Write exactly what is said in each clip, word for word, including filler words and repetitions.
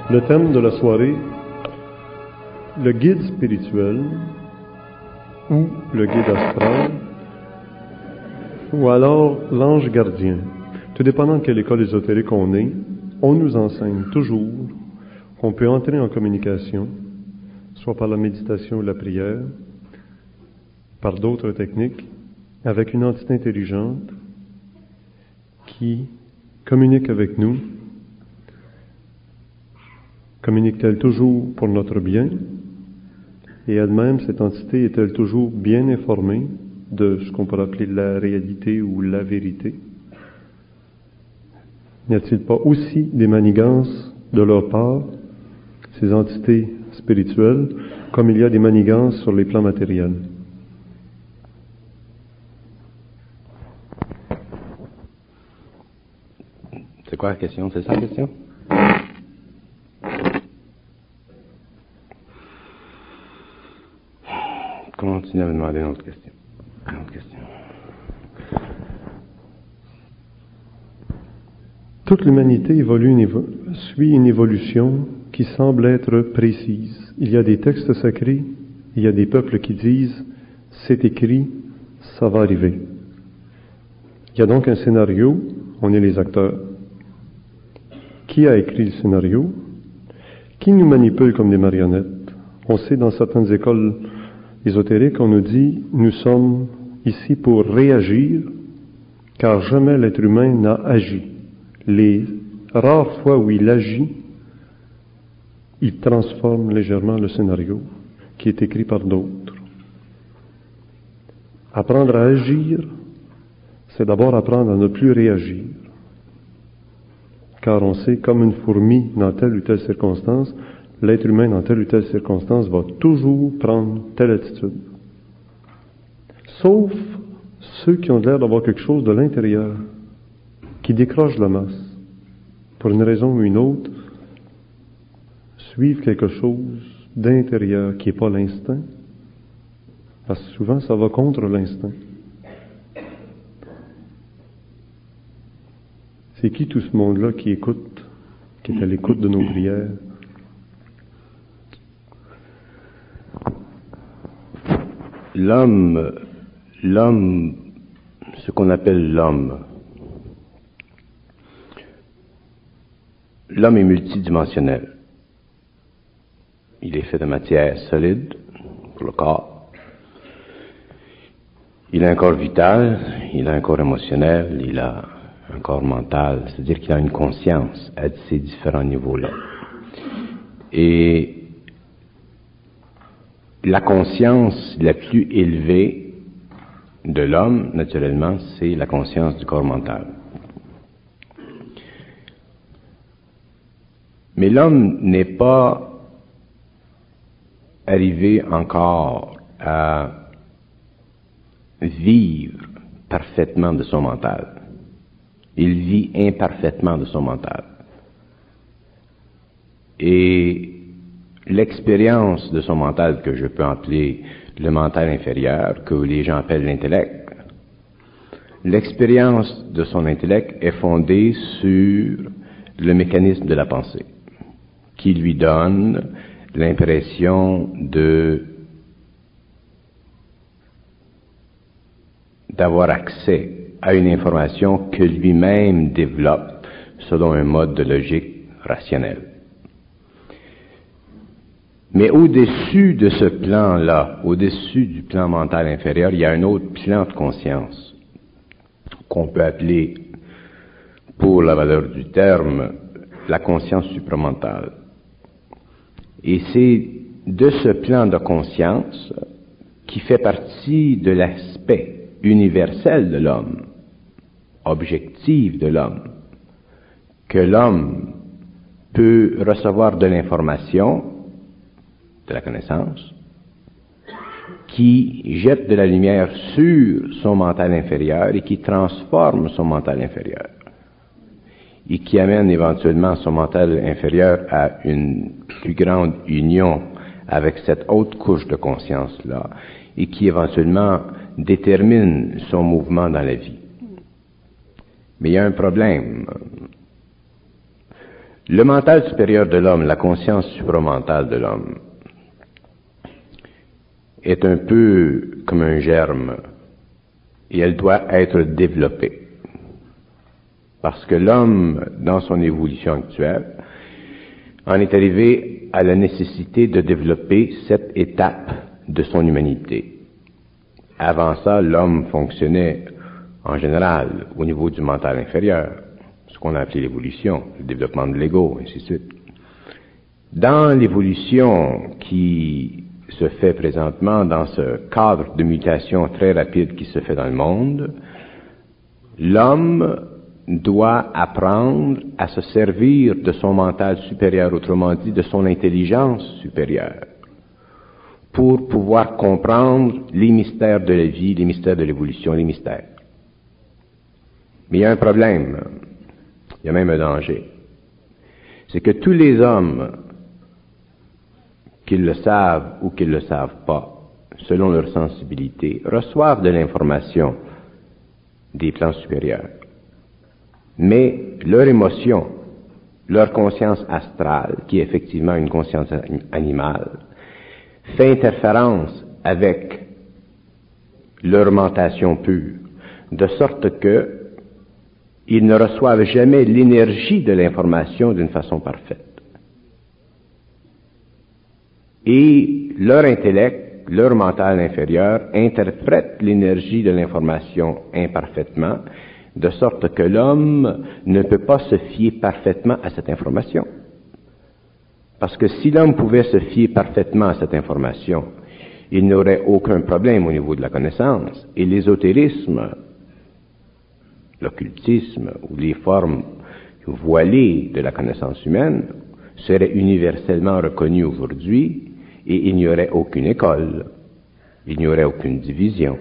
Le thème de la soirée, le guide spirituel ou le guide astral ou alors l'ange gardien. Tout dépendant de quelle école ésotérique on est, on nous enseigne toujours qu'on peut entrer en communication, soit par la méditation ou la prière, par d'autres techniques, avec une entité intelligente qui communique avec nous. Communique-t-elle toujours pour notre bien? Et elle-même, cette entité, est-elle toujours bien informée de ce qu'on pourrait appeler la réalité ou la vérité? N'y a-t-il pas aussi des manigances de leur part, ces entités spirituelles, comme il y a des manigances sur les plans matériels? C'est quoi la question? C'est ça la question? Continuez à me demander une autre question. Une autre question. Toute l'humanité évolue une évo- suit une évolution qui semble être précise. Il y a des textes sacrés, il y a des peuples qui disent « c'est écrit, ça va arriver ». Il y a donc un scénario, on est les acteurs. Qui a écrit le scénario? Qui nous manipule comme des marionnettes? On sait dans certaines écoles ésotériques, on nous dit « nous sommes ici pour réagir, car jamais l'être humain n'a agi ». Les rares fois où il agit, il transforme légèrement le scénario qui est écrit par d'autres. Apprendre à agir, c'est d'abord apprendre à ne plus réagir. Car on sait, comme une fourmi dans telle ou telle circonstance, l'être humain dans telle ou telle circonstance va toujours prendre telle attitude. Sauf ceux qui ont l'air d'avoir quelque chose de l'intérieur, qui décrochent la masse, pour une raison ou une autre, suivent quelque chose d'intérieur qui n'est pas l'instinct, parce que souvent ça va contre l'instinct. C'est qui tout ce monde-là qui écoute, qui est à l'écoute de nos prières? L'homme, l'homme, ce qu'on appelle l'homme, l'homme est multidimensionnel. Il est fait de matière solide pour le corps. Il a un corps vital, il a un corps émotionnel, il a un corps mental, c'est-à-dire qu'il a une conscience à ces différents niveaux-là. Et la conscience la plus élevée de l'homme, naturellement, c'est la conscience du corps mental. Mais l'homme n'est pas arrivé encore à vivre parfaitement de son mental. Il vit imparfaitement de son mental. Et l'expérience de son mental, que je peux appeler le mental inférieur, que les gens appellent l'intellect, l'expérience de son intellect est fondée sur le mécanisme de la pensée, qui lui donne l'impression de d'avoir accès à une information que lui-même développe selon un mode de logique rationnelle. Mais au-dessus de ce plan-là, au-dessus du plan mental inférieur, il y a un autre plan de conscience qu'on peut appeler, pour la valeur du terme, la conscience supramentale. Et c'est de ce plan de conscience qui fait partie de l'aspect universel de l'homme, objectif de l'homme, que l'homme peut recevoir de l'information, de la connaissance, qui jette de la lumière sur son mental inférieur et qui transforme son mental inférieur et qui amène éventuellement son mental inférieur à une plus grande union avec cette haute couche de conscience-là et qui éventuellement détermine son mouvement dans la vie. Mais il y a un problème. Le mental supérieur de l'homme, la conscience supramentale de l'homme, est un peu comme un germe et elle doit être développée. Parce que l'homme, dans son évolution actuelle, en est arrivé à la nécessité de développer cette étape de son humanité. Avant ça, l'homme fonctionnait en général au niveau du mental inférieur, ce qu'on a appelé l'évolution, le développement de l'ego, ainsi de suite. Dans l'évolution qui se fait présentement, dans ce cadre de mutation très rapide qui se fait dans le monde, l'homme doit apprendre à se servir de son mental supérieur, autrement dit de son intelligence supérieure, pour pouvoir comprendre les mystères de la vie, les mystères de l'évolution, les mystères. Mais il y a un problème, il y a même un danger. C'est que tous les hommes, qu'ils le savent ou qu'ils ne le savent pas, selon leur sensibilité, reçoivent de l'information des plans supérieurs. Mais leur émotion, leur conscience astrale, qui est effectivement une conscience animale, fait interférence avec leur mentation pure, de sorte que ils ne reçoivent jamais l'énergie de l'information d'une façon parfaite. Et leur intellect, leur mental inférieur, interprète l'énergie de l'information imparfaitement, de sorte que l'homme ne peut pas se fier parfaitement à cette information. Parce que si l'homme pouvait se fier parfaitement à cette information, il n'aurait aucun problème au niveau de la connaissance. Et l'ésotérisme, l'occultisme ou les formes voilées de la connaissance humaine seraient universellement reconnues aujourd'hui et il n'y aurait aucune école, il n'y aurait aucune division.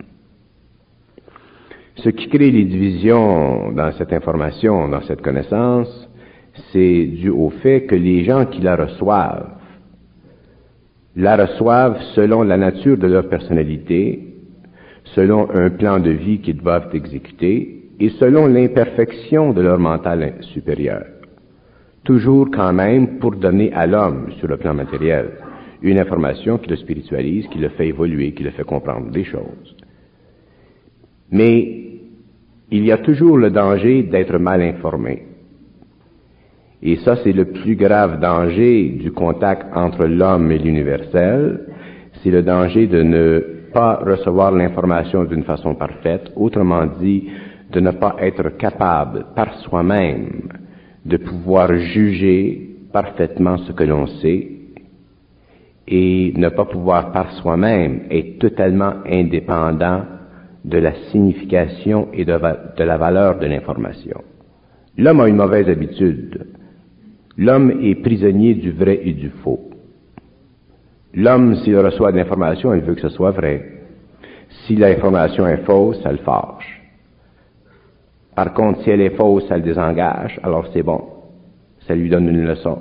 Ce qui crée les divisions dans cette information, dans cette connaissance, c'est dû au fait que les gens qui la reçoivent, la reçoivent selon la nature de leur personnalité, selon un plan de vie qu'ils doivent exécuter, et selon l'imperfection de leur mental supérieur. Toujours quand même pour donner à l'homme, sur le plan matériel, une information qui le spiritualise, qui le fait évoluer, qui le fait comprendre des choses. Mais il y a toujours le danger d'être mal informé. Et ça, c'est le plus grave danger du contact entre l'homme et l'universel. C'est le danger de ne pas recevoir l'information d'une façon parfaite, autrement dit, de ne pas être capable par soi-même de pouvoir juger parfaitement ce que l'on sait et ne pas pouvoir par soi-même être totalement indépendant de la signification et de, va- de la valeur de l'information. L'homme a une mauvaise habitude. L'homme est prisonnier du vrai et du faux. L'homme, s'il reçoit de l'information, il veut que ce soit vrai. Si l'information est fausse, ça le fâche. Par contre, si elle est fausse, ça le désengage, alors c'est bon. Ça lui donne une leçon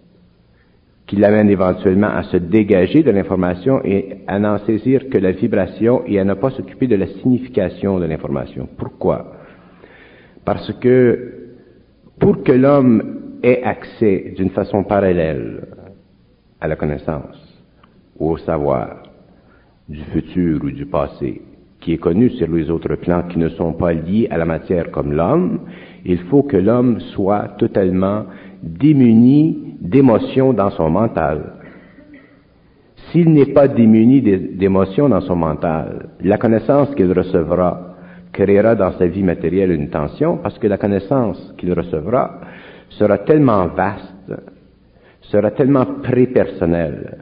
qui l'amène éventuellement à se dégager de l'information et à n'en saisir que la vibration et à ne pas s'occuper de la signification de l'information. Pourquoi? Parce que pour que l'homme ait accès d'une façon parallèle à la connaissance ou au savoir du futur ou du passé, qui est connu sur les autres plans qui ne sont pas liés à la matière comme l'homme, il faut que l'homme soit totalement démuni d'émotions dans son mental. S'il n'est pas démuni d'émotions dans son mental, la connaissance qu'il recevra créera dans sa vie matérielle une tension, parce que la connaissance qu'il recevra sera tellement vaste, sera tellement prépersonnelle,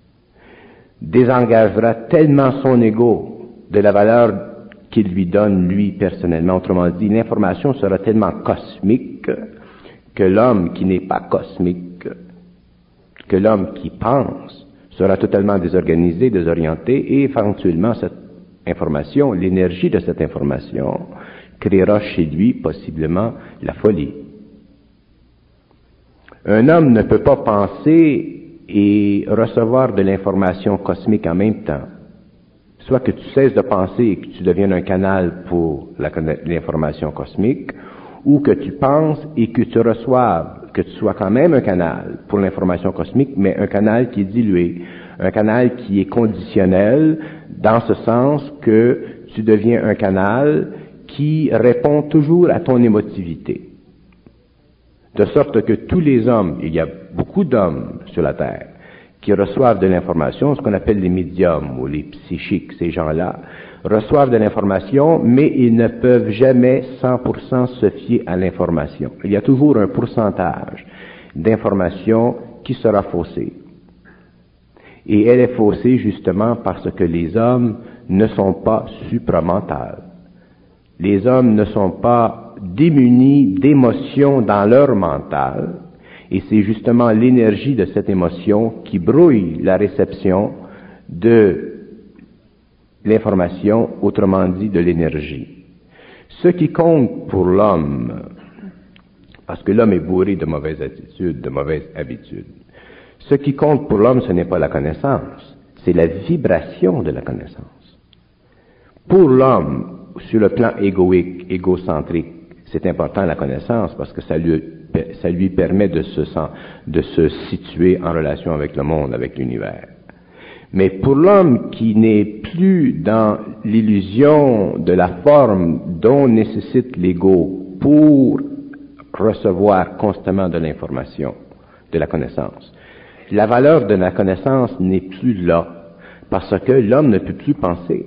désengagera tellement son ego de la valeur qu'il lui donne, lui, personnellement. Autrement dit, l'information sera tellement cosmique que l'homme qui n'est pas cosmique, que l'homme qui pense, sera totalement désorganisé, désorienté, et éventuellement cette information, l'énergie de cette information, créera chez lui possiblement la folie. Un homme ne peut pas penser et recevoir de l'information cosmique en même temps. Soit que tu cesses de penser et que tu deviennes un canal pour la, l'information cosmique, ou que tu penses et que tu reçoives que tu sois quand même un canal pour l'information cosmique, mais un canal qui est dilué, un canal qui est conditionnel, dans ce sens que tu deviens un canal qui répond toujours à ton émotivité. De sorte que tous les hommes, il y a beaucoup d'hommes sur la Terre, qui reçoivent de l'information, ce qu'on appelle les médiums ou les psychiques, ces gens-là, reçoivent de l'information, mais ils ne peuvent jamais cent pour cent se fier à l'information. Il y a toujours un pourcentage d'information qui sera faussée. Et elle est faussée justement parce que les hommes ne sont pas supramentaux. Les hommes ne sont pas démunis d'émotions dans leur mental, et c'est justement l'énergie de cette émotion qui brouille la réception de l'information, autrement dit de l'énergie. Ce qui compte pour l'homme, parce que l'homme est bourré de mauvaises attitudes, de mauvaises habitudes, ce qui compte pour l'homme, ce n'est pas la connaissance, c'est la vibration de la connaissance. Pour l'homme, sur le plan égoïque, égocentrique, c'est important la connaissance parce que ça lui, ça lui permet de se, de se situer en relation avec le monde, avec l'univers. Mais pour l'homme qui n'est plus dans l'illusion de la forme dont nécessite l'ego pour recevoir constamment de l'information, de la connaissance, la valeur de la connaissance n'est plus là parce que l'homme ne peut plus penser.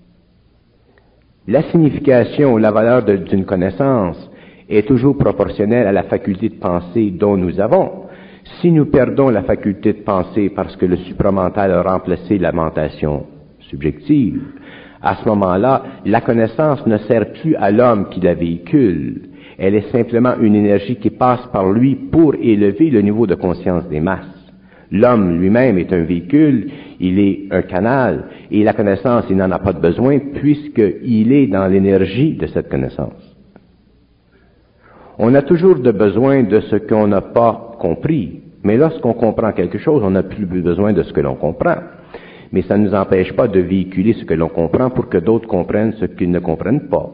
La signification ou la valeur de, d'une connaissance est toujours proportionnelle à la faculté de penser dont nous avons. Si nous perdons la faculté de penser parce que le supramental a remplacé la mentation subjective, à ce moment-là, la connaissance ne sert plus à l'homme qui la véhicule. Elle est simplement une énergie qui passe par lui pour élever le niveau de conscience des masses. L'homme lui-même est un véhicule, il est un canal, et la connaissance, il n'en a pas de besoin puisqu'il est dans l'énergie de cette connaissance. On a toujours de besoin de ce qu'on n'a pas compris, mais lorsqu'on comprend quelque chose, on n'a plus besoin de ce que l'on comprend. Mais ça ne nous empêche pas de véhiculer ce que l'on comprend pour que d'autres comprennent ce qu'ils ne comprennent pas.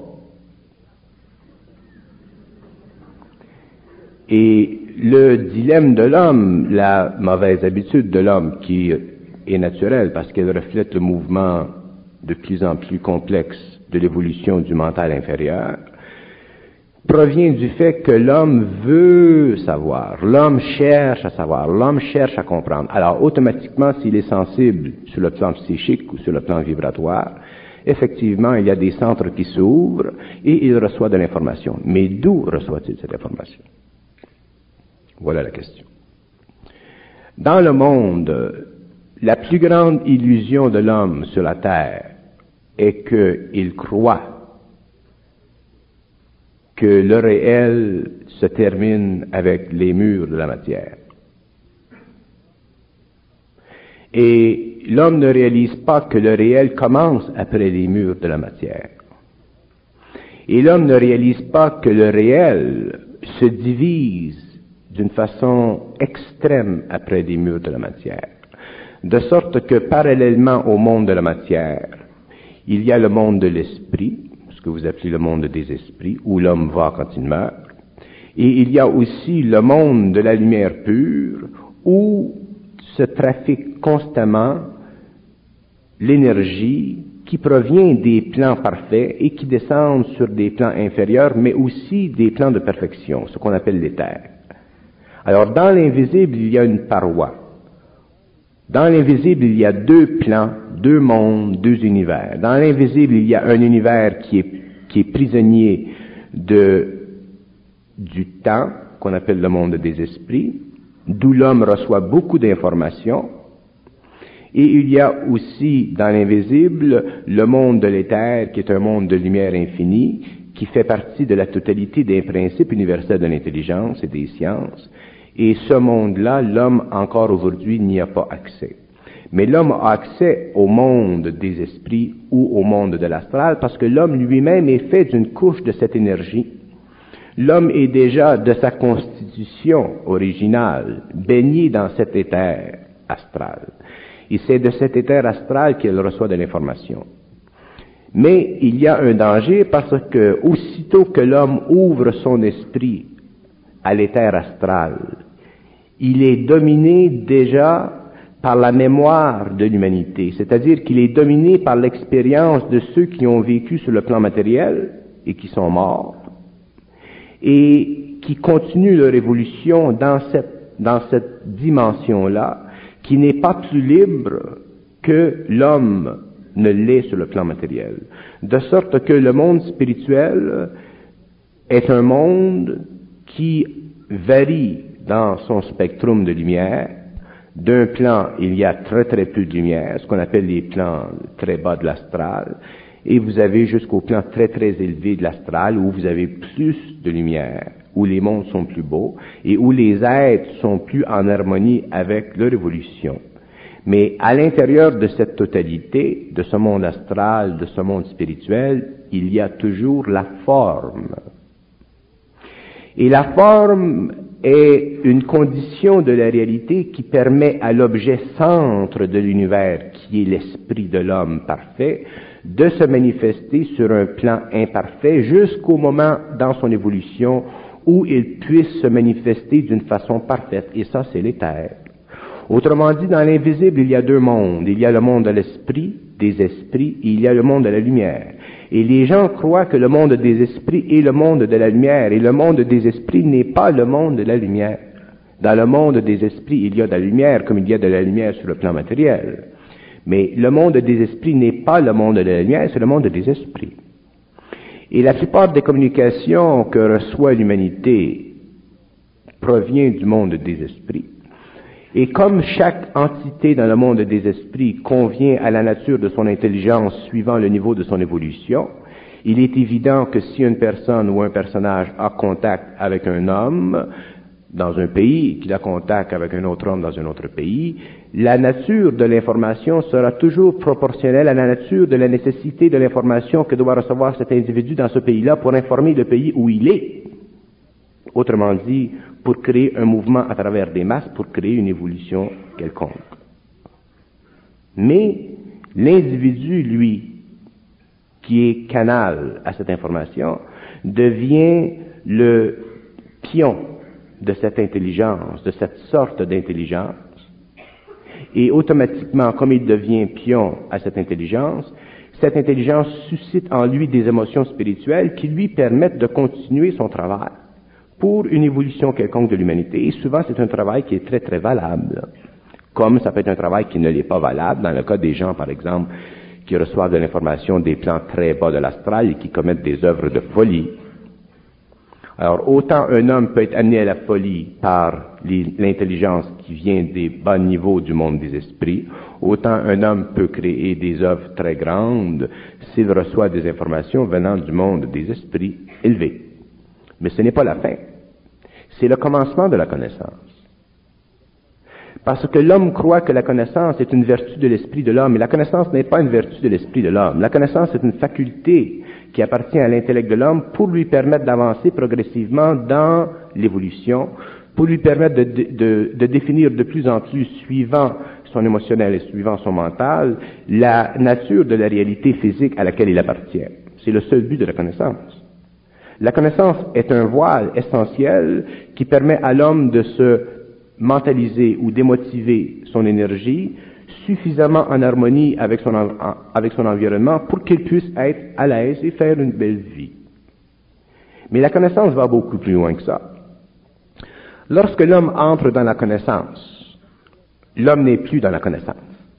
Et le dilemme de l'homme, la mauvaise habitude de l'homme qui est naturelle parce qu'elle reflète le mouvement de plus en plus complexe de l'évolution du mental inférieur, provient du fait que l'homme veut savoir, l'homme cherche à savoir, l'homme cherche à comprendre. Alors automatiquement, s'il est sensible sur le plan psychique ou sur le plan vibratoire, effectivement, il y a des centres qui s'ouvrent et il reçoit de l'information. Mais d'où reçoit-il cette information? Voilà la question. Dans le monde, la plus grande illusion de l'homme sur la terre est qu'il croit que le réel se termine avec les murs de la matière. Et l'homme ne réalise pas que le réel commence après les murs de la matière. Et l'homme ne réalise pas que le réel se divise d'une façon extrême après les murs de la matière. De sorte que parallèlement au monde de la matière, il y a le monde de l'esprit, ce que vous appelez le monde des esprits, où l'homme va quand il meurt. Et il y a aussi le monde de la lumière pure, où se trafique constamment l'énergie qui provient des plans parfaits et qui descendent sur des plans inférieurs, mais aussi des plans de perfection, ce qu'on appelle l'éther. Alors, dans l'invisible, il y a une paroi. Dans l'invisible, il y a deux plans, deux mondes, deux univers. Dans l'invisible, il y a un univers qui est, qui est prisonnier de, du temps, qu'on appelle le monde des esprits, d'où l'homme reçoit beaucoup d'informations. Et il y a aussi, dans l'invisible, le monde de l'éther, qui est un monde de lumière infinie, qui fait partie de la totalité des principes universels de l'intelligence et des sciences. Et ce monde-là, l'homme, encore aujourd'hui, n'y a pas accès. Mais l'homme a accès au monde des esprits ou au monde de l'astral parce que l'homme lui-même est fait d'une couche de cette énergie. L'homme est déjà, de sa constitution originale, baigné dans cet éther astral. Et c'est de cet éther astral qu'il reçoit de l'information. Mais il y a un danger parce que, aussitôt que l'homme ouvre son esprit à l'éther astral. Il est dominé déjà par la mémoire de l'humanité, c'est-à-dire qu'il est dominé par l'expérience de ceux qui ont vécu sur le plan matériel et qui sont morts, et qui continuent leur évolution dans cette, dans cette dimension-là, qui n'est pas plus libre que l'homme ne l'est sur le plan matériel. De sorte que le monde spirituel est un monde qui varie dans son spectrum de lumière. D'un plan, il y a très très peu de lumière, ce qu'on appelle les plans très bas de l'astral, et vous avez jusqu'au plan très très élevé de l'astral où vous avez plus de lumière, où les mondes sont plus beaux et où les êtres sont plus en harmonie avec leur évolution. Mais à l'intérieur de cette totalité, de ce monde astral, de ce monde spirituel, il y a toujours la forme. Et la forme est une condition de la réalité qui permet à l'objet centre de l'univers, qui est l'esprit de l'homme parfait, de se manifester sur un plan imparfait jusqu'au moment dans son évolution où il puisse se manifester d'une façon parfaite. Et ça, c'est l'éther. Autrement dit, dans l'invisible, il y a deux mondes. Il y a le monde de l'esprit, des esprits, et il y a le monde de la lumière. Et les gens croient que le monde des esprits est le monde de la lumière, et le monde des esprits n'est pas le monde de la lumière. Dans le monde des esprits, il y a de la lumière, comme il y a de la lumière sur le plan matériel. Mais le monde des esprits n'est pas le monde de la lumière, c'est le monde des esprits. Et la plupart des communications que reçoit l'humanité provient du monde des esprits. Et comme chaque entité dans le monde des esprits convient à la nature de son intelligence suivant le niveau de son évolution, il est évident que si une personne ou un personnage a contact avec un homme dans un pays, qu'il a contact avec un autre homme dans un autre pays, la nature de l'information sera toujours proportionnelle à la nature de la nécessité de l'information que doit recevoir cet individu dans ce pays-là pour informer le pays où il est. Autrement dit, pour créer un mouvement à travers des masses, pour créer une évolution quelconque. Mais l'individu, lui, qui est canal à cette information, devient le pion de cette intelligence, de cette sorte d'intelligence, et automatiquement, comme il devient pion à cette intelligence, cette intelligence suscite en lui des émotions spirituelles qui lui permettent de continuer son travail pour une évolution quelconque de l'humanité. Et souvent, c'est un travail qui est très, très valable. Comme ça peut être un travail qui ne l'est pas valable, dans le cas des gens, par exemple, qui reçoivent de l'information des plans très bas de l'astral et qui commettent des œuvres de folie. Alors, autant un homme peut être amené à la folie par les, l'intelligence qui vient des bas niveaux du monde des esprits, autant un homme peut créer des œuvres très grandes s'il reçoit des informations venant du monde des esprits élevés. Mais ce n'est pas la fin. C'est le commencement de la connaissance. Parce que l'homme croit que la connaissance est une vertu de l'esprit de l'homme, et la connaissance n'est pas une vertu de l'esprit de l'homme. La connaissance est une faculté qui appartient à l'intellect de l'homme pour lui permettre d'avancer progressivement dans l'évolution, pour lui permettre de, de, de, de définir de plus en plus, suivant son émotionnel et suivant son mental, la nature de la réalité physique à laquelle il appartient. C'est le seul but de la connaissance. La connaissance est un voile essentiel qui permet à l'homme de se mentaliser ou démotiver son énergie suffisamment en harmonie avec son, en, avec son environnement pour qu'il puisse être à l'aise et faire une belle vie. Mais la connaissance va beaucoup plus loin que ça. Lorsque l'homme entre dans la connaissance, l'homme n'est plus dans la connaissance.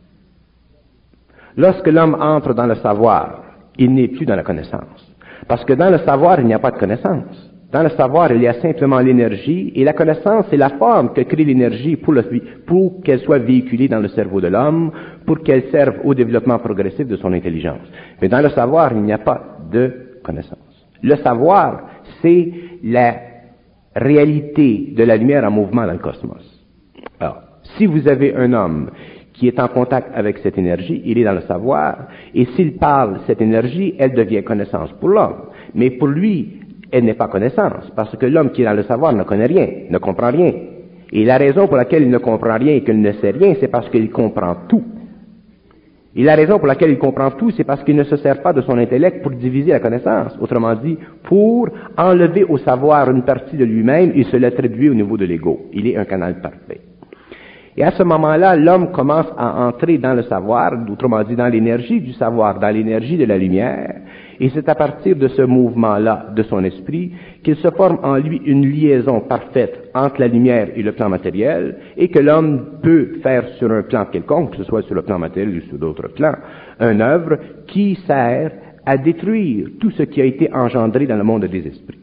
Lorsque l'homme entre dans le savoir, il n'est plus dans la connaissance. Parce que dans le savoir, il n'y a pas de connaissance. Dans le savoir, il y a simplement l'énergie, et la connaissance, c'est la forme que crée l'énergie pour, le, pour qu'elle soit véhiculée dans le cerveau de l'homme, pour qu'elle serve au développement progressif de son intelligence. Mais dans le savoir, il n'y a pas de connaissance. Le savoir, c'est la réalité de la lumière en mouvement dans le cosmos. Alors, si vous avez un homme qui est en contact avec cette énergie, il est dans le savoir, et s'il parle cette énergie, elle devient connaissance pour l'homme. Mais pour lui, elle n'est pas connaissance, parce que l'homme qui est dans le savoir ne connaît rien, ne comprend rien. Et la raison pour laquelle il ne comprend rien et qu'il ne sait rien, c'est parce qu'il comprend tout. Et la raison pour laquelle il comprend tout, c'est parce qu'il ne se sert pas de son intellect pour diviser la connaissance. Autrement dit, pour enlever au savoir une partie de lui-même et se l'attribuer au niveau de l'ego. Il est un canal parfait. Et à ce moment-là, l'homme commence à entrer dans le savoir, autrement dit dans l'énergie du savoir, dans l'énergie de la lumière, et c'est à partir de ce mouvement-là de son esprit qu'il se forme en lui une liaison parfaite entre la lumière et le plan matériel, et que l'homme peut faire sur un plan quelconque, que ce soit sur le plan matériel ou sur d'autres plans, une œuvre qui sert à détruire tout ce qui a été engendré dans le monde des esprits.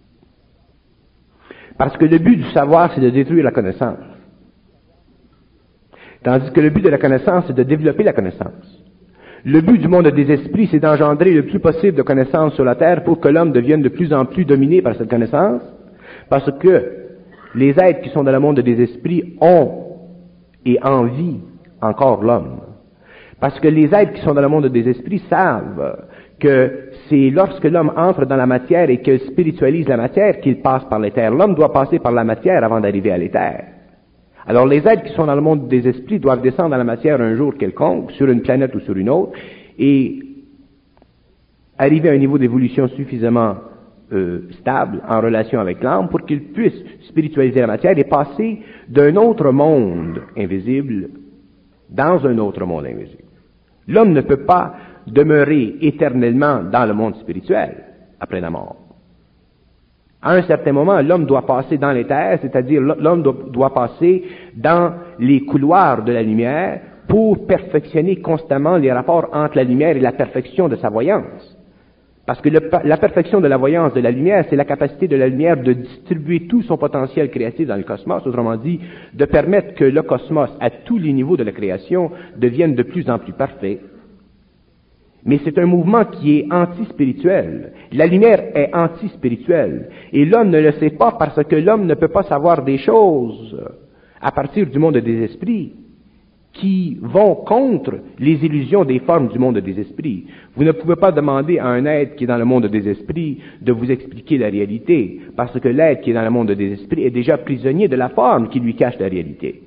Parce que le but du savoir, c'est de détruire la connaissance. Tandis que le but de la connaissance, c'est de développer la connaissance. Le but du monde des esprits, c'est d'engendrer le plus possible de connaissances sur la terre pour que l'homme devienne de plus en plus dominé par cette connaissance, parce que les êtres qui sont dans le monde des esprits ont et envient encore l'homme. Parce que les êtres qui sont dans le monde des esprits savent que c'est lorsque l'homme entre dans la matière et qu'il spiritualise la matière qu'il passe par l'éther. L'homme doit passer par la matière avant d'arriver à l'éther. Alors les êtres qui sont dans le monde des esprits doivent descendre dans la matière un jour quelconque, sur une planète ou sur une autre, et arriver à un niveau d'évolution suffisamment euh, stable en relation avec l'âme pour qu'ils puissent spiritualiser la matière et passer d'un autre monde invisible dans un autre monde invisible. L'homme ne peut pas demeurer éternellement dans le monde spirituel après la mort. À un certain moment, l'homme doit passer dans l'éther, c'est-à-dire l'homme doit, doit passer dans les couloirs de la lumière pour perfectionner constamment les rapports entre la lumière et la perfection de sa voyance. Parce que le, la perfection de la voyance de la lumière, c'est la capacité de la lumière de distribuer tout son potentiel créatif dans le cosmos, autrement dit, de permettre que le cosmos, à tous les niveaux de la création, devienne de plus en plus parfait. Mais c'est un mouvement qui est anti-spirituel. La lumière est anti-spirituelle. Et l'homme ne le sait pas parce que l'homme ne peut pas savoir des choses à partir du monde des esprits qui vont contre les illusions des formes du monde des esprits. Vous ne pouvez pas demander à un être qui est dans le monde des esprits de vous expliquer la réalité, parce que l'être qui est dans le monde des esprits est déjà prisonnier de la forme qui lui cache la réalité.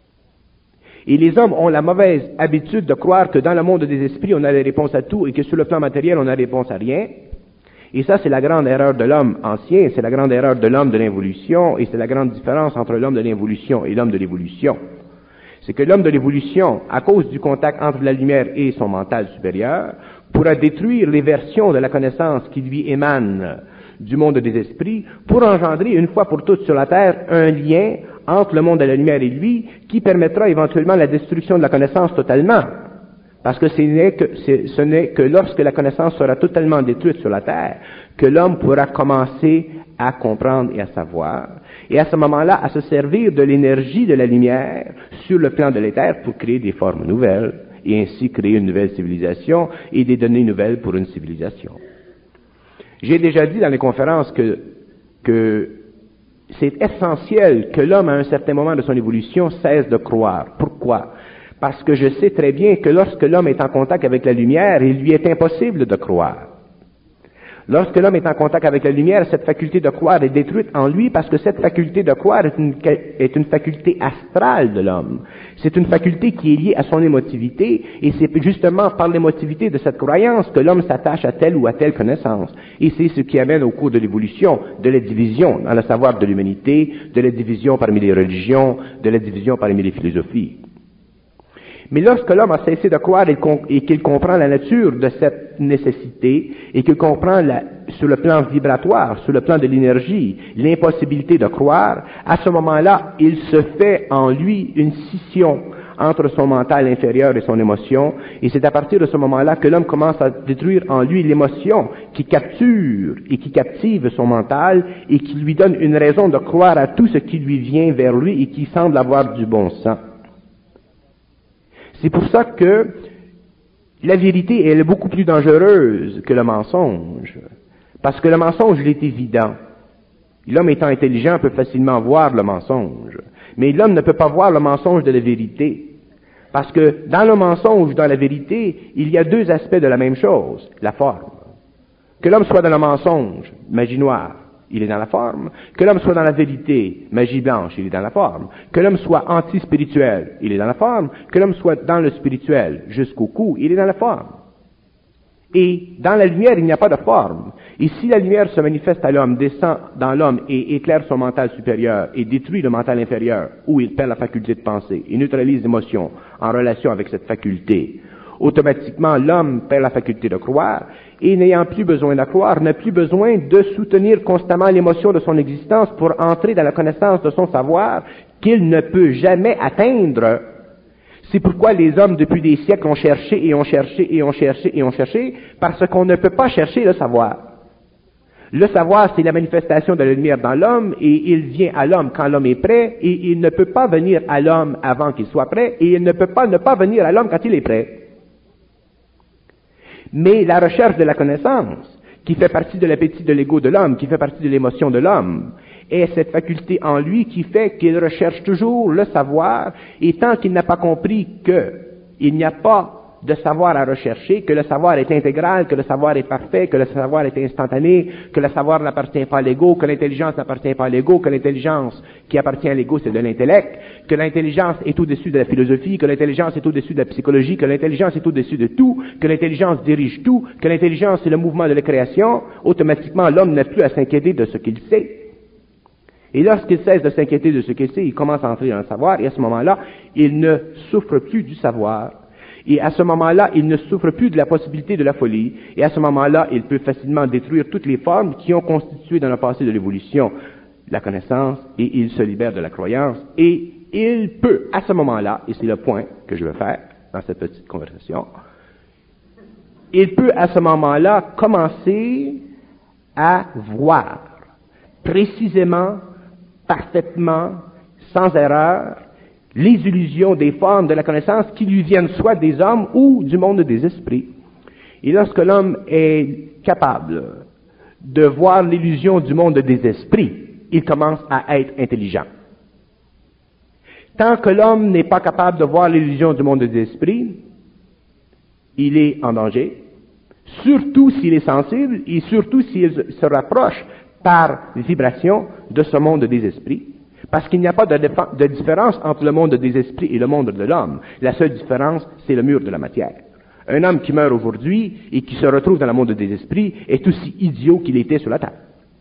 Et les hommes ont la mauvaise habitude de croire que dans le monde des esprits, on a les réponses à tout et que sur le plan matériel, on a réponse à rien. Et ça, c'est la grande erreur de l'homme ancien, c'est la grande erreur de l'homme de l'involution, et c'est la grande différence entre l'homme de l'involution et l'homme de l'évolution. C'est que l'homme de l'évolution, à cause du contact entre la lumière et son mental supérieur, pourra détruire les versions de la connaissance qui lui émanent du monde des esprits pour engendrer une fois pour toutes sur la terre un lien entre le monde de la lumière et lui, qui permettra éventuellement la destruction de la connaissance totalement. Parce que ce n'est que, ce n'est que lorsque la connaissance sera totalement détruite sur la terre, que l'homme pourra commencer à comprendre et à savoir, et à ce moment-là, à se servir de l'énergie de la lumière sur le plan de l'éther pour créer des formes nouvelles, et ainsi créer une nouvelle civilisation et des données nouvelles pour une civilisation. J'ai déjà dit dans les conférences que, que c'est essentiel que l'homme, à un certain moment de son évolution, cesse de croire. Pourquoi? Parce que je sais très bien que lorsque l'homme est en contact avec la lumière, il lui est impossible de croire. Lorsque l'homme est en contact avec la lumière, cette faculté de croire est détruite en lui parce que cette faculté de croire est une, est une faculté astrale de l'homme. C'est une faculté qui est liée à son émotivité et c'est justement par l'émotivité de cette croyance que l'homme s'attache à telle ou à telle connaissance. Et c'est ce qui amène au cours de l'évolution, de la division dans le savoir de l'humanité, de la division parmi les religions, de la division parmi les philosophies. Mais lorsque l'homme a cessé de croire et qu'il comprend la nature de cette nécessité et qu'il comprend la, sur le plan vibratoire, sur le plan de l'énergie, l'impossibilité de croire, à ce moment-là, il se fait en lui une scission entre son mental inférieur et son émotion, et c'est à partir de ce moment-là que l'homme commence à détruire en lui l'émotion qui capture et qui captive son mental et qui lui donne une raison de croire à tout ce qui lui vient vers lui et qui semble avoir du bon sens. C'est pour ça que la vérité, elle est beaucoup plus dangereuse que le mensonge. Parce que le mensonge, il est évident. L'homme étant intelligent peut facilement voir le mensonge. Mais l'homme ne peut pas voir le mensonge de la vérité. Parce que dans le mensonge, dans la vérité, il y a deux aspects de la même chose. La forme. Que l'homme soit dans le mensonge, magie noire, il est dans la forme. Que l'homme soit dans la vérité, magie blanche, il est dans la forme. Que l'homme soit anti-spirituel, il est dans la forme. Que l'homme soit dans le spirituel jusqu'au cou, il est dans la forme. Et dans la lumière, il n'y a pas de forme. Et si la lumière se manifeste à l'homme, descend dans l'homme et éclaire son mental supérieur et détruit le mental inférieur, où il perd la faculté de penser et neutralise l'émotion en relation avec cette faculté, automatiquement l'homme perd la faculté de croire et n'ayant plus besoin de croire, n'a plus besoin de soutenir constamment l'émotion de son existence pour entrer dans la connaissance de son savoir qu'il ne peut jamais atteindre. C'est pourquoi les hommes, depuis des siècles, ont cherché et ont cherché et ont cherché et ont cherché, parce qu'on ne peut pas chercher le savoir. Le savoir, c'est la manifestation de la lumière dans l'homme, et il vient à l'homme quand l'homme est prêt, et il ne peut pas venir à l'homme avant qu'il soit prêt, et il ne peut pas ne pas venir à l'homme quand il est prêt. Mais la recherche de la connaissance, qui fait partie de l'appétit de l'ego de l'homme, qui fait partie de l'émotion de l'homme, est cette faculté en lui qui fait qu'il recherche toujours le savoir, et tant qu'il n'a pas compris qu'il n'y a pas de savoir à rechercher, que le savoir est intégral, que le savoir est parfait, que le savoir est instantané, que le savoir n'appartient pas à l'ego, que l'intelligence n'appartient pas à l'ego, que l'intelligence qui appartient à l'ego c'est de l'intellect, que l'intelligence est au-dessus de la philosophie, que l'intelligence est au-dessus de la psychologie, que l'intelligence est au-dessus de tout, que l'intelligence dirige tout, que l'intelligence c'est le mouvement de la création, automatiquement l'homme n'a plus à s'inquiéter de ce qu'il sait. Et lorsqu'il cesse de s'inquiéter de ce qu'il sait, il commence à entrer dans le savoir, et à ce moment-là, il ne souffre plus du savoir. Et à ce moment-là, il ne souffre plus de la possibilité de la folie. Et à ce moment-là, il peut facilement détruire toutes les formes qui ont constitué dans le passé de l'évolution la connaissance, et il se libère de la croyance. Et il peut, à ce moment-là, et c'est le point que je veux faire dans cette petite conversation, il peut à ce moment-là commencer à voir précisément, parfaitement, sans erreur, les illusions des formes de la connaissance qui lui viennent soit des hommes ou du monde des esprits. Et lorsque l'homme est capable de voir l'illusion du monde des esprits, il commence à être intelligent. Tant que l'homme n'est pas capable de voir l'illusion du monde des esprits, il est en danger, surtout s'il est sensible et surtout s'il se rapproche par vibration de ce monde des esprits, parce qu'il n'y a pas de, déf- de différence entre le monde des esprits et le monde de l'homme. La seule différence, c'est le mur de la matière. Un homme qui meurt aujourd'hui et qui se retrouve dans le monde des esprits est aussi idiot qu'il était sur la terre.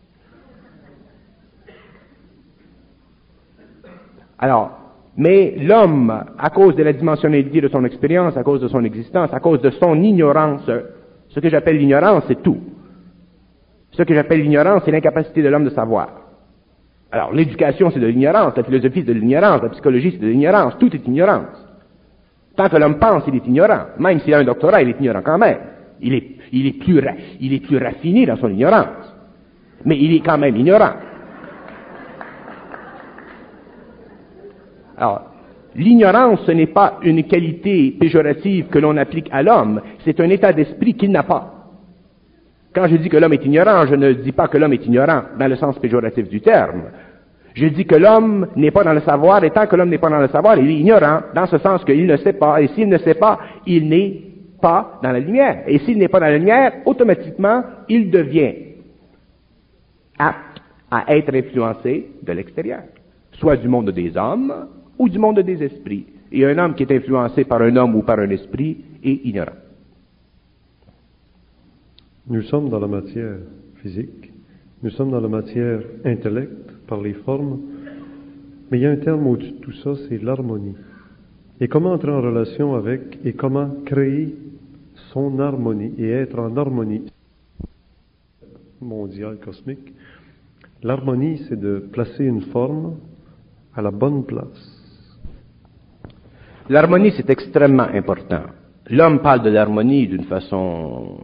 Alors, mais l'homme, à cause de la dimensionnalité de son expérience, à cause de son existence, à cause de son ignorance, ce que j'appelle l'ignorance, c'est tout. Ce que j'appelle l'ignorance, c'est l'incapacité de l'homme de savoir. Alors, l'éducation, c'est de l'ignorance, la philosophie, c'est de l'ignorance, la psychologie, c'est de l'ignorance, tout est ignorance. Tant que l'homme pense, il est ignorant. Même s'il a un doctorat, il est ignorant quand même. Il est, il est plus, ra- il est plus raffiné dans son ignorance. Mais il est quand même ignorant. Alors, l'ignorance, ce n'est pas une qualité péjorative que l'on applique à l'homme, c'est un état d'esprit qu'il n'a pas. Quand je dis que l'homme est ignorant, je ne dis pas que l'homme est ignorant dans le sens péjoratif du terme. Je dis que l'homme n'est pas dans le savoir, et tant que l'homme n'est pas dans le savoir, il est ignorant, dans ce sens qu'il ne sait pas, et s'il ne sait pas, il n'est pas dans la lumière. Et s'il n'est pas dans la lumière, automatiquement, il devient apte à être influencé de l'extérieur, soit du monde des hommes ou du monde des esprits. Et un homme qui est influencé par un homme ou par un esprit est ignorant. Nous sommes dans la matière physique, nous sommes dans la matière intellect, par les formes, mais il y a un terme au-dessus de tout ça, c'est l'harmonie. Et comment entrer en relation avec, et comment créer son harmonie, et être en harmonie mondiale, cosmique. L'harmonie, c'est de placer une forme à la bonne place. L'harmonie, c'est extrêmement important. L'homme parle de l'harmonie d'une façon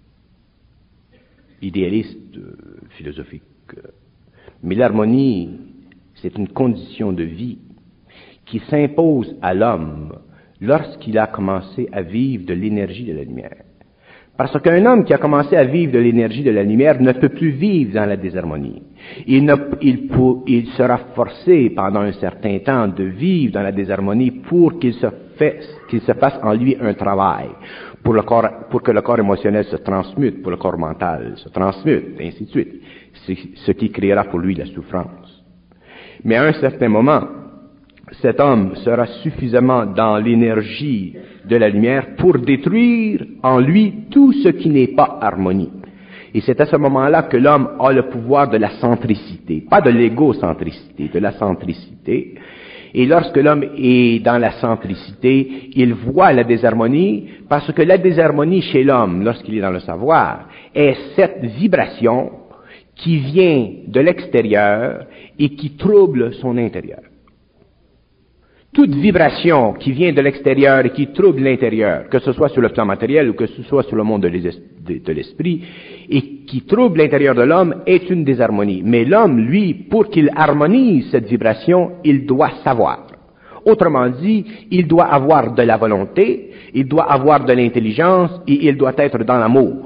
idéaliste, euh, philosophique. Mais l'harmonie, c'est une condition de vie qui s'impose à l'homme lorsqu'il a commencé à vivre de l'énergie de la lumière. Parce qu'un homme qui a commencé à vivre de l'énergie de la lumière ne peut plus vivre dans la désharmonie. Il, ne, il, pour, il sera forcé pendant un certain temps de vivre dans la désharmonie pour qu'il se, fait, qu'il se fasse en lui un travail, pour, le corps, pour que le corps émotionnel se transmute, pour le corps mental se transmute, et ainsi de suite. C'est ce qui créera pour lui la souffrance. Mais à un certain moment, cet homme sera suffisamment dans l'énergie de la lumière pour détruire en lui tout ce qui n'est pas harmonie. Et c'est à ce moment-là que l'homme a le pouvoir de la centricité, pas de l'égocentricité, de la centricité. Et lorsque l'homme est dans la centricité, il voit la désharmonie, parce que la désharmonie chez l'homme, lorsqu'il est dans le savoir, est cette vibration qui vient de l'extérieur et qui trouble son intérieur. Toute vibration qui vient de l'extérieur et qui trouble l'intérieur, que ce soit sur le plan matériel ou que ce soit sur le monde de l'esprit, et qui trouble l'intérieur de l'homme, est une désharmonie. Mais l'homme, lui, pour qu'il harmonise cette vibration, il doit savoir. Autrement dit, il doit avoir de la volonté, il doit avoir de l'intelligence et il doit être dans l'amour.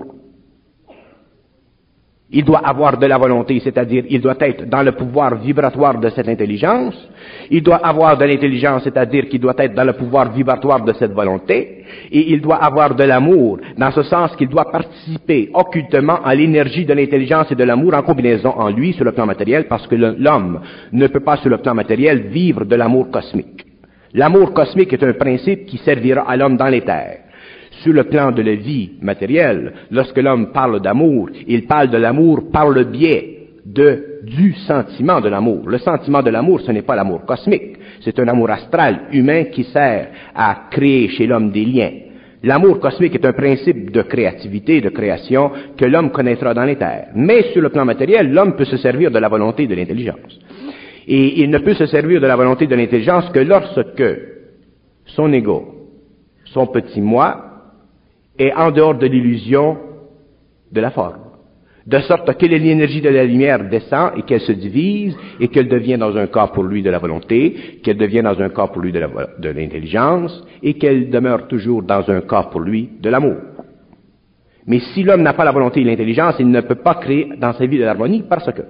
Il doit avoir de la volonté, c'est-à-dire il doit être dans le pouvoir vibratoire de cette intelligence. Il doit avoir de l'intelligence, c'est-à-dire qu'il doit être dans le pouvoir vibratoire de cette volonté. Et il doit avoir de l'amour, dans ce sens qu'il doit participer occultement à l'énergie de l'intelligence et de l'amour en combinaison en lui sur le plan matériel, parce que l'homme ne peut pas sur le plan matériel vivre de l'amour cosmique. L'amour cosmique est un principe qui servira à l'homme dans l'éther. Sur le plan de la vie matérielle, lorsque l'homme parle d'amour, il parle de l'amour par le biais de, du sentiment de l'amour. Le sentiment de l'amour, ce n'est pas l'amour cosmique, c'est un amour astral, humain, qui sert à créer chez l'homme des liens. L'amour cosmique est un principe de créativité, de création, que l'homme connaîtra dans l'éther. Mais sur le plan matériel, l'homme peut se servir de la volonté et de l'intelligence. Et il ne peut se servir de la volonté et de l'intelligence que lorsque son ego, son petit moi, est en dehors de l'illusion de la forme. De sorte que l'énergie de la lumière descend et qu'elle se divise et qu'elle devient dans un corps pour lui de la volonté, qu'elle devient dans un corps pour lui de, la, de l'intelligence et qu'elle demeure toujours dans un corps pour lui de l'amour. Mais si l'homme n'a pas la volonté et l'intelligence, il ne peut pas créer dans sa vie de l'harmonie parce que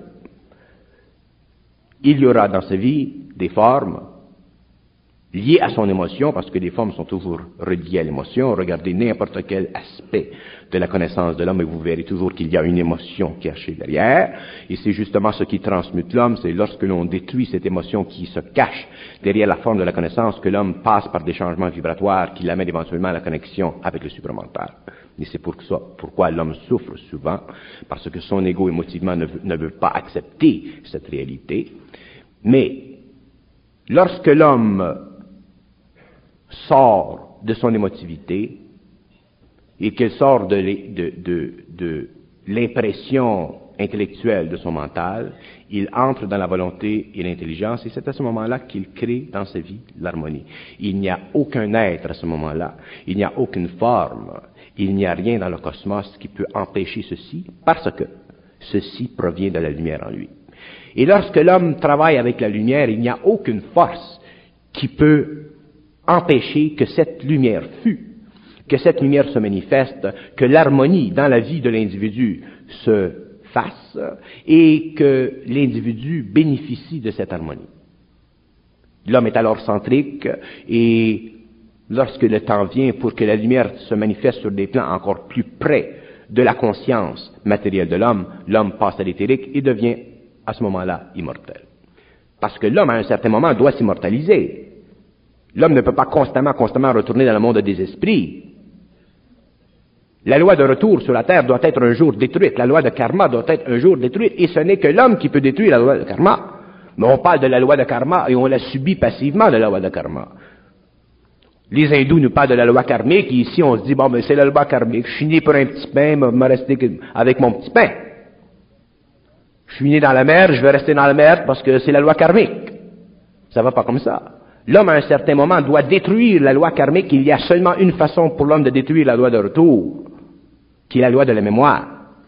il y aura dans sa vie des formes liées à son émotion, parce que les formes sont toujours reliées à l'émotion. Regardez n'importe quel aspect de la connaissance de l'homme et vous verrez toujours qu'il y a une émotion cachée derrière. Et c'est justement ce qui transmute l'homme, c'est lorsque l'on détruit cette émotion qui se cache derrière la forme de la connaissance que l'homme passe par des changements vibratoires qui l'amènent éventuellement à la connexion avec le supramental. Et c'est pour ça, pourquoi l'homme souffre souvent, parce que son ego émotivement ne veut, ne veut pas accepter cette réalité. Mais lorsque l'homme sort de son émotivité et qu'elle sort de, de, de, de l'impression intellectuelle de son mental, il entre dans la volonté et l'intelligence et c'est à ce moment-là qu'il crée dans sa vie l'harmonie. Il n'y a aucun être à ce moment-là, il n'y a aucune forme, il n'y a rien dans le cosmos qui peut empêcher ceci parce que ceci provient de la lumière en lui. Et lorsque l'homme travaille avec la lumière, il n'y a aucune force qui peut empêcher que cette lumière fût, que cette lumière se manifeste, que l'harmonie dans la vie de l'individu se fasse et que l'individu bénéficie de cette harmonie. L'homme est alors centrique et lorsque le temps vient pour que la lumière se manifeste sur des plans encore plus près de la conscience matérielle de l'homme, l'homme passe à l'éthérique et devient à ce moment-là immortel. Parce que l'homme à un certain moment doit s'immortaliser. L'homme ne peut pas constamment, constamment retourner dans le monde des esprits. La loi de retour sur la terre doit être un jour détruite. La loi de karma doit être un jour détruite. Et ce n'est que l'homme qui peut détruire la loi de karma. Mais on parle de la loi de karma et on la subit passivement, de la loi de karma. Les hindous nous parlent de la loi karmique et ici on se dit, bon, mais c'est la loi karmique. Je suis né pour un petit pain, je vais rester avec mon petit pain. Je suis né dans la mer, je vais rester dans la mer parce que c'est la loi karmique. Ça va pas comme ça. L'homme, à un certain moment, doit détruire la loi karmique. Il y a seulement une façon pour l'homme de détruire la loi de retour, qui est la loi de la mémoire.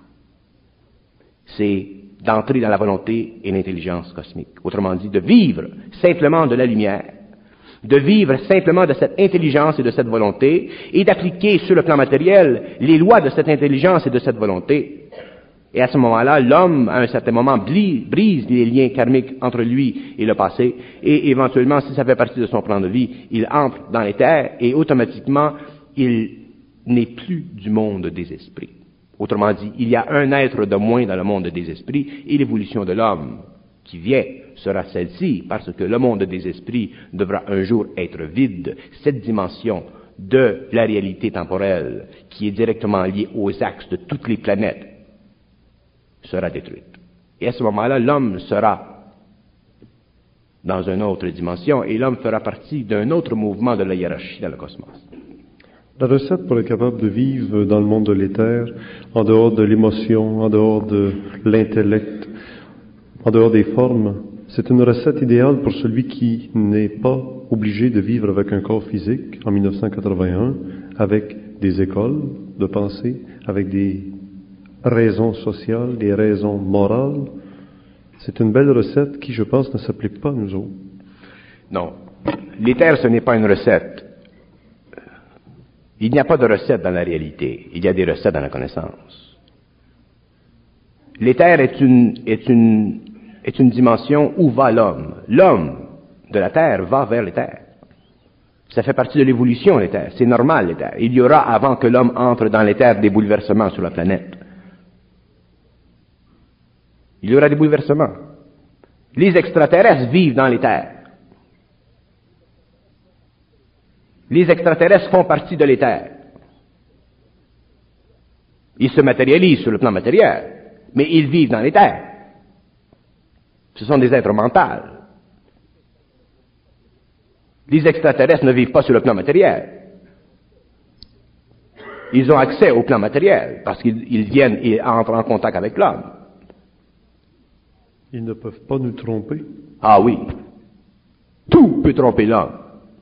C'est d'entrer dans la volonté et l'intelligence cosmique. Autrement dit, de vivre simplement de la lumière, de vivre simplement de cette intelligence et de cette volonté, et d'appliquer sur le plan matériel les lois de cette intelligence et de cette volonté. Et à ce moment-là, l'homme, à un certain moment, brise les liens karmiques entre lui et le passé, et éventuellement, si ça fait partie de son plan de vie, il entre dans l'éther, et automatiquement, il n'est plus du monde des esprits. Autrement dit, il y a un être de moins dans le monde des esprits, et l'évolution de l'homme qui vient sera celle-ci, parce que le monde des esprits devra un jour être vide. Cette dimension de la réalité temporelle, qui est directement liée aux axes de toutes les planètes, sera détruite. Et à ce moment-là, l'homme sera dans une autre dimension, et l'homme fera partie d'un autre mouvement de la hiérarchie dans le cosmos. La recette pour être capable de vivre dans le monde de l'éther, en dehors de l'émotion, en dehors de l'intellect, en dehors des formes, c'est une recette idéale pour celui qui n'est pas obligé de vivre avec un corps physique en mille neuf cent quatre-vingt-un, avec des écoles de pensée, avec des raisons sociales, des raisons morales. C'est une belle recette qui, je pense, ne s'applique pas à nous autres. Non. L'éther, ce n'est pas une recette. Il n'y a pas de recette dans la réalité. Il y a des recettes dans la connaissance. L'éther est une, est une, est une dimension où va l'homme. L'homme de la terre va vers l'éther. Ça fait partie de l'évolution, l'éther. C'est normal, l'éther. Il y aura, avant que l'homme entre dans l'éther, des bouleversements sur la planète. Il y aura des bouleversements. Les extraterrestres vivent dans l'éther. Les extraterrestres font partie de l'éther. Ils se matérialisent sur le plan matériel, mais ils vivent dans l'éther. Ce sont des êtres mentaux. Les extraterrestres ne vivent pas sur le plan matériel. Ils ont accès au plan matériel, parce qu'ils ils viennent et entrent en contact avec l'homme. Ils ne peuvent pas nous tromper. Ah oui. Tout peut tromper l'homme.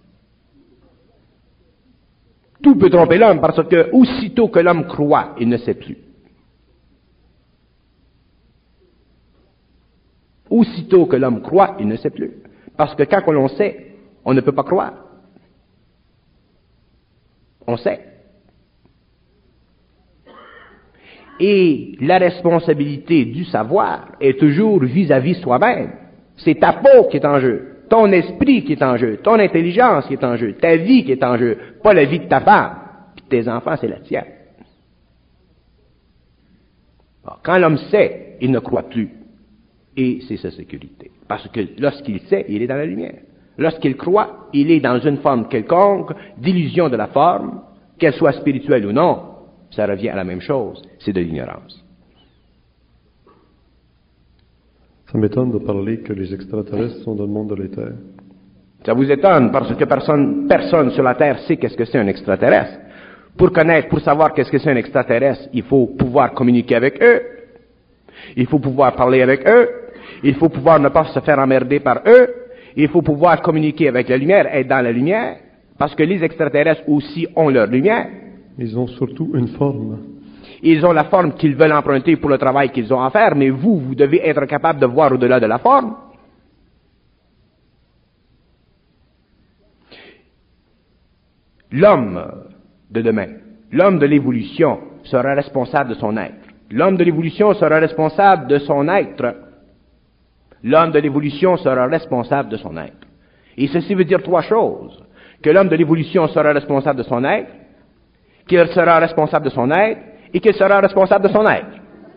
Tout peut tromper l'homme parce que aussitôt que l'homme croit, il ne sait plus. Aussitôt que l'homme croit, il ne sait plus. Parce que quand l'on sait, on ne peut pas croire. On sait. Et la responsabilité du savoir est toujours vis-à-vis soi-même. C'est ta peau qui est en jeu. Ton esprit qui est en jeu, ton intelligence qui est en jeu, ta vie qui est en jeu, pas la vie de ta femme, puis tes enfants, c'est la tienne. Alors, quand l'homme sait, il ne croit plus, et c'est sa sécurité. Parce que lorsqu'il sait, il est dans la lumière. Lorsqu'il croit, il est dans une forme quelconque d'illusion de la forme, qu'elle soit spirituelle ou non, ça revient à la même chose, c'est de l'ignorance. Ça m'étonne de parler que les extraterrestres sont dans le monde de l'éther. Ça vous étonne parce que personne, personne sur la Terre sait qu'est-ce que c'est un extraterrestre. Pour connaître, pour savoir qu'est-ce que c'est un extraterrestre, il faut pouvoir communiquer avec eux. Il faut pouvoir parler avec eux. Il faut pouvoir ne pas se faire emmerder par eux. Il faut pouvoir communiquer avec la lumière, être dans la lumière. Parce que les extraterrestres aussi ont leur lumière. Ils ont surtout une forme. Ils ont la forme qu'ils veulent emprunter pour le travail qu'ils ont à faire, mais vous, vous devez être capable de voir au-delà de la forme. L'homme de demain, l'homme de l'évolution sera responsable de son être. L'homme de l'évolution sera responsable de son être. L'homme de l'évolution sera responsable de son être. Et ceci veut dire trois choses. Que l'homme de l'évolution sera responsable de son être, qu'il sera responsable de son être, et qu'il sera responsable de son être.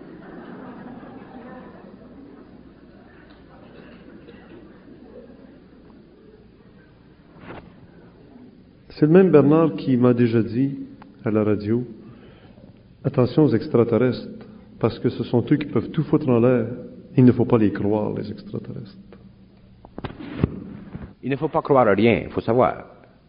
C'est le même Bernard qui m'a déjà dit à la radio, attention aux extraterrestres, parce que ce sont eux qui peuvent tout foutre en l'air. Il ne faut pas les croire, les extraterrestres. Il ne faut pas croire à rien, il faut savoir.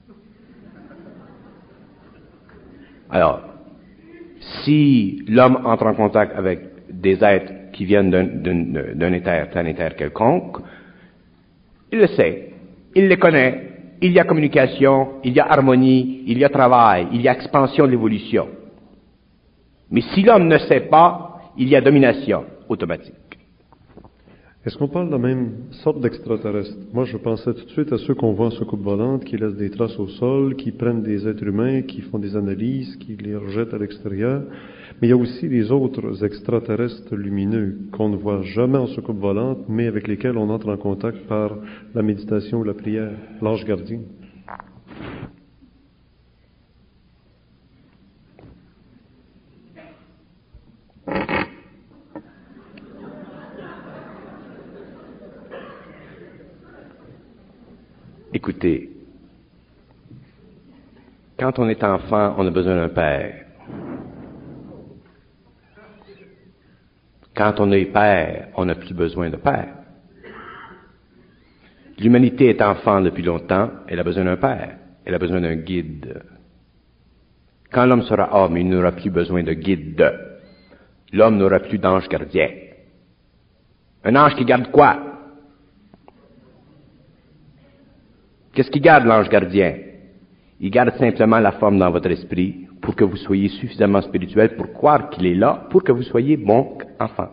Alors, si l'homme entre en contact avec des êtres qui viennent d'un, d'un, d'un éther planétaire quelconque, il le sait, il les connaît, il y a communication, il y a harmonie, il y a travail, il y a expansion de l'évolution. Mais si l'homme ne sait pas, il y a domination automatique. Est-ce qu'on parle de la même sorte d'extraterrestres? Moi, je pensais tout de suite à ceux qu'on voit en soucoupe volante, qui laissent des traces au sol, qui prennent des êtres humains, qui font des analyses, qui les rejettent à l'extérieur. Mais il y a aussi les autres extraterrestres lumineux qu'on ne voit jamais en soucoupe volante, mais avec lesquels on entre en contact par la méditation ou la prière, l'ange gardien. Écoutez, quand on est enfant, on a besoin d'un père. Quand on est père, on n'a plus besoin de père. L'humanité est enfant depuis longtemps, elle a besoin d'un père, elle a besoin d'un guide. Quand l'homme sera homme, il n'aura plus besoin de guide. L'homme n'aura plus d'ange gardien. Un ange qui garde quoi? Qu'est-ce qu'il garde, l'ange gardien? Il garde simplement la forme dans votre esprit pour que vous soyez suffisamment spirituel pour croire qu'il est là, pour que vous soyez bon enfant.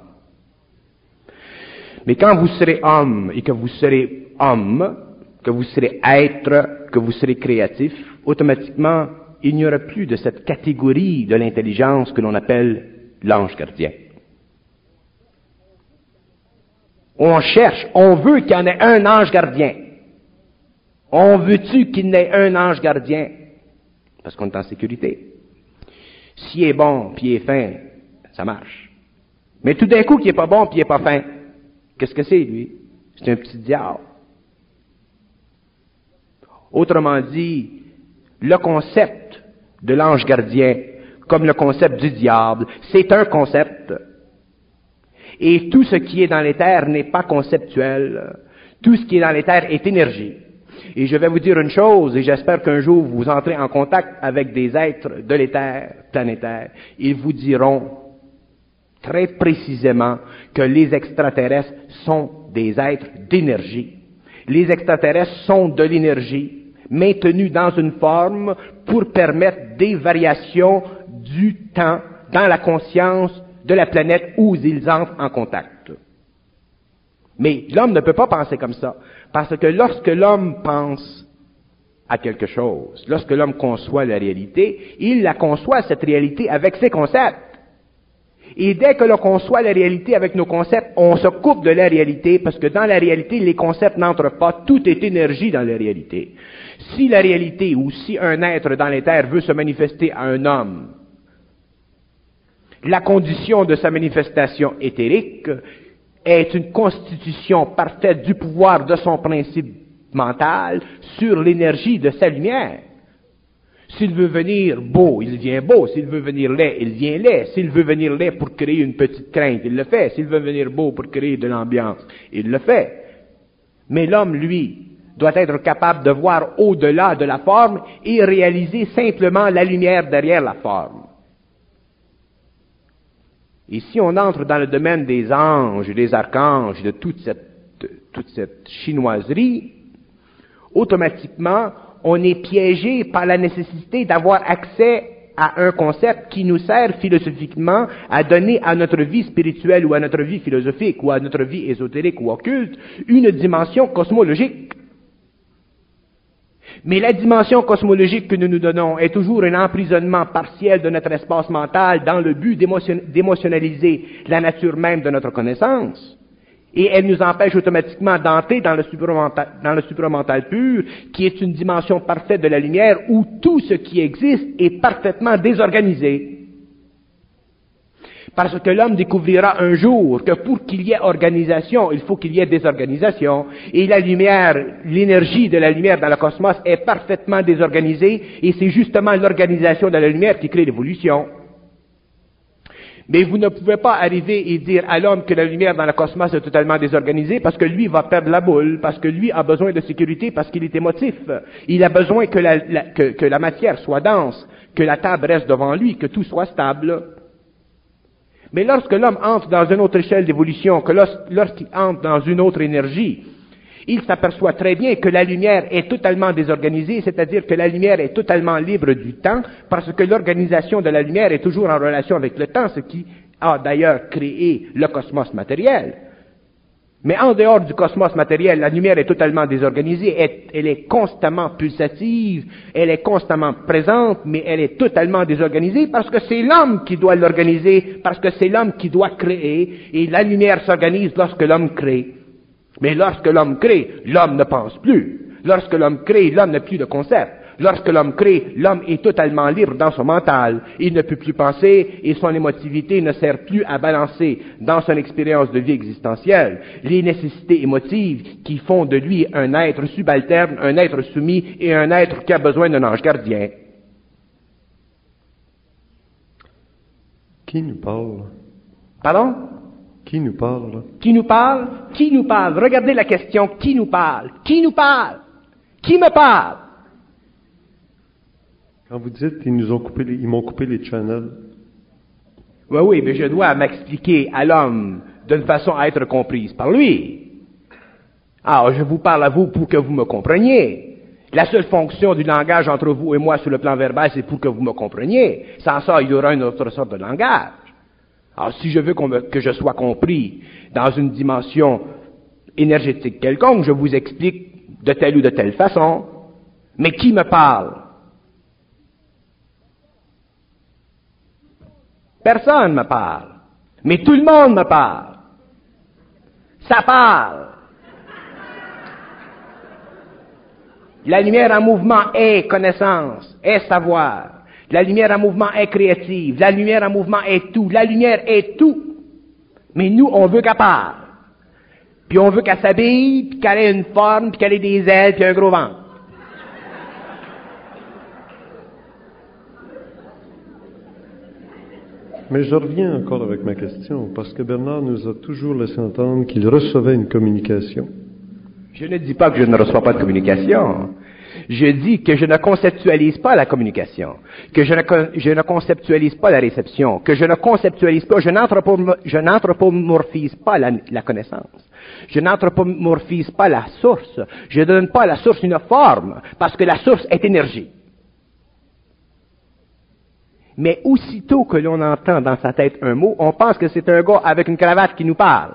Mais quand vous serez homme et que vous serez homme, que vous serez être, que vous serez créatif, automatiquement, il n'y aura plus de cette catégorie de l'intelligence que l'on appelle l'ange gardien. On cherche, on veut qu'il y en ait un ange gardien. On veut-tu qu'il n'ait un ange gardien? Parce qu'on est en sécurité. S'il est bon, puis il est fin, ça marche. Mais tout d'un coup, qu'il n'est pas bon, puis il n'est pas fin, qu'est-ce que c'est, lui? C'est un petit diable. Autrement dit, le concept de l'ange gardien, comme le concept du diable, c'est un concept. Et tout ce qui est dans l'éther n'est pas conceptuel. Tout ce qui est dans l'éther est énergie. Et je vais vous dire une chose, et j'espère qu'un jour vous entrez en contact avec des êtres de l'éther planétaire. Ils vous diront très précisément que les extraterrestres sont des êtres d'énergie. Les extraterrestres sont de l'énergie maintenue dans une forme pour permettre des variations du temps dans la conscience de la planète où ils entrent en contact. Mais l'homme ne peut pas penser comme ça, parce que lorsque l'homme pense à quelque chose, lorsque l'homme conçoit la réalité, il la conçoit, cette réalité, avec ses concepts. Et dès que l'on conçoit la réalité avec nos concepts, on se coupe de la réalité, parce que dans la réalité, les concepts n'entrent pas, tout est énergie dans la réalité. Si la réalité, ou si un être dans l'éther veut se manifester à un homme, la condition de sa manifestation éthérique est une constitution parfaite du pouvoir de son principe mental sur l'énergie de sa lumière. S'il veut venir beau, il vient beau. S'il veut venir laid, il vient laid. S'il veut venir laid pour créer une petite crainte, il le fait. S'il veut venir beau pour créer de l'ambiance, il le fait. Mais l'homme, lui, doit être capable de voir au-delà de la forme et réaliser simplement la lumière derrière la forme. Et si on entre dans le domaine des anges, des archanges, de toute cette, de, toute cette chinoiserie, automatiquement, on est piégé par la nécessité d'avoir accès à un concept qui nous sert philosophiquement à donner à notre vie spirituelle ou à notre vie philosophique ou à notre vie ésotérique ou occulte une dimension cosmologique. Mais la dimension cosmologique que nous nous donnons est toujours un emprisonnement partiel de notre espace mental dans le but d'émotion- d'émotionnaliser la nature même de notre connaissance. Et elle nous empêche automatiquement d'entrer dans le supramental, dans le supramental pur, qui est une dimension parfaite de la lumière où tout ce qui existe est parfaitement désorganisé. Parce que l'homme découvrira un jour que pour qu'il y ait organisation, il faut qu'il y ait désorganisation. Et la lumière, l'énergie de la lumière dans le cosmos est parfaitement désorganisée, et c'est justement l'organisation de la lumière qui crée l'évolution. Mais vous ne pouvez pas arriver et dire à l'homme que la lumière dans le cosmos est totalement désorganisée, parce que lui va perdre la boule, parce que lui a besoin de sécurité, parce qu'il est émotif. Il a besoin que la, la, que, que la matière soit dense, que la table reste devant lui, que tout soit stable. Mais lorsque l'homme entre dans une autre échelle d'évolution, que lorsqu'il entre dans une autre énergie, il s'aperçoit très bien que la lumière est totalement désorganisée, c'est-à-dire que la lumière est totalement libre du temps, parce que l'organisation de la lumière est toujours en relation avec le temps, ce qui a d'ailleurs créé le cosmos matériel. Mais en dehors du cosmos matériel, la lumière est totalement désorganisée, elle est constamment pulsative, elle est constamment présente, mais elle est totalement désorganisée parce que c'est l'homme qui doit l'organiser, parce que c'est l'homme qui doit créer, et la lumière s'organise lorsque l'homme crée. Mais lorsque l'homme crée, l'homme ne pense plus. Lorsque l'homme crée, l'homme n'a plus de concept. Lorsque l'homme crée, l'homme est totalement libre dans son mental. Il ne peut plus penser et son émotivité ne sert plus à balancer dans son expérience de vie existentielle les nécessités émotives qui font de lui un être subalterne, un être soumis et un être qui a besoin d'un ange gardien. Qui nous parle? Pardon? Qui nous parle? Qui nous parle? Qui nous parle? Regardez la question. Qui nous parle? Qui nous parle? Qui me parle? Quand vous dites ils nous ont coupé les, ils m'ont coupé les channels. Oui, oui, mais je dois m'expliquer à l'homme d'une façon à être comprise par lui. Alors, je vous parle à vous pour que vous me compreniez. La seule fonction du langage entre vous et moi sur le plan verbal, c'est pour que vous me compreniez. Sans ça, il y aura une autre sorte de langage. Alors, si je veux qu'on me, que je sois compris dans une dimension énergétique quelconque, je vous explique de telle ou de telle façon. Mais qui me parle? Personne me parle. Mais tout le monde me parle. Ça parle. La lumière en mouvement est connaissance, est savoir. La lumière en mouvement est créative. La lumière en mouvement est tout. La lumière est tout. Mais nous, on veut qu'elle parle. Puis on veut qu'elle s'habille, puis qu'elle ait une forme, puis qu'elle ait des ailes, puis un gros ventre. Mais je reviens encore avec ma question, parce que Bernard nous a toujours laissé entendre qu'il recevait une communication. Je ne dis pas que je ne reçois pas de communication. Je dis que je ne conceptualise pas la communication, que je ne, je ne conceptualise pas la réception, que je ne conceptualise pas, je n'anthropomorphise pas la, la connaissance. Je n'anthropomorphise pas la source. Je ne donne pas à la source une forme, parce que la source est énergie. Mais aussitôt que l'on entend dans sa tête un mot, on pense que c'est un gars avec une cravate qui nous parle.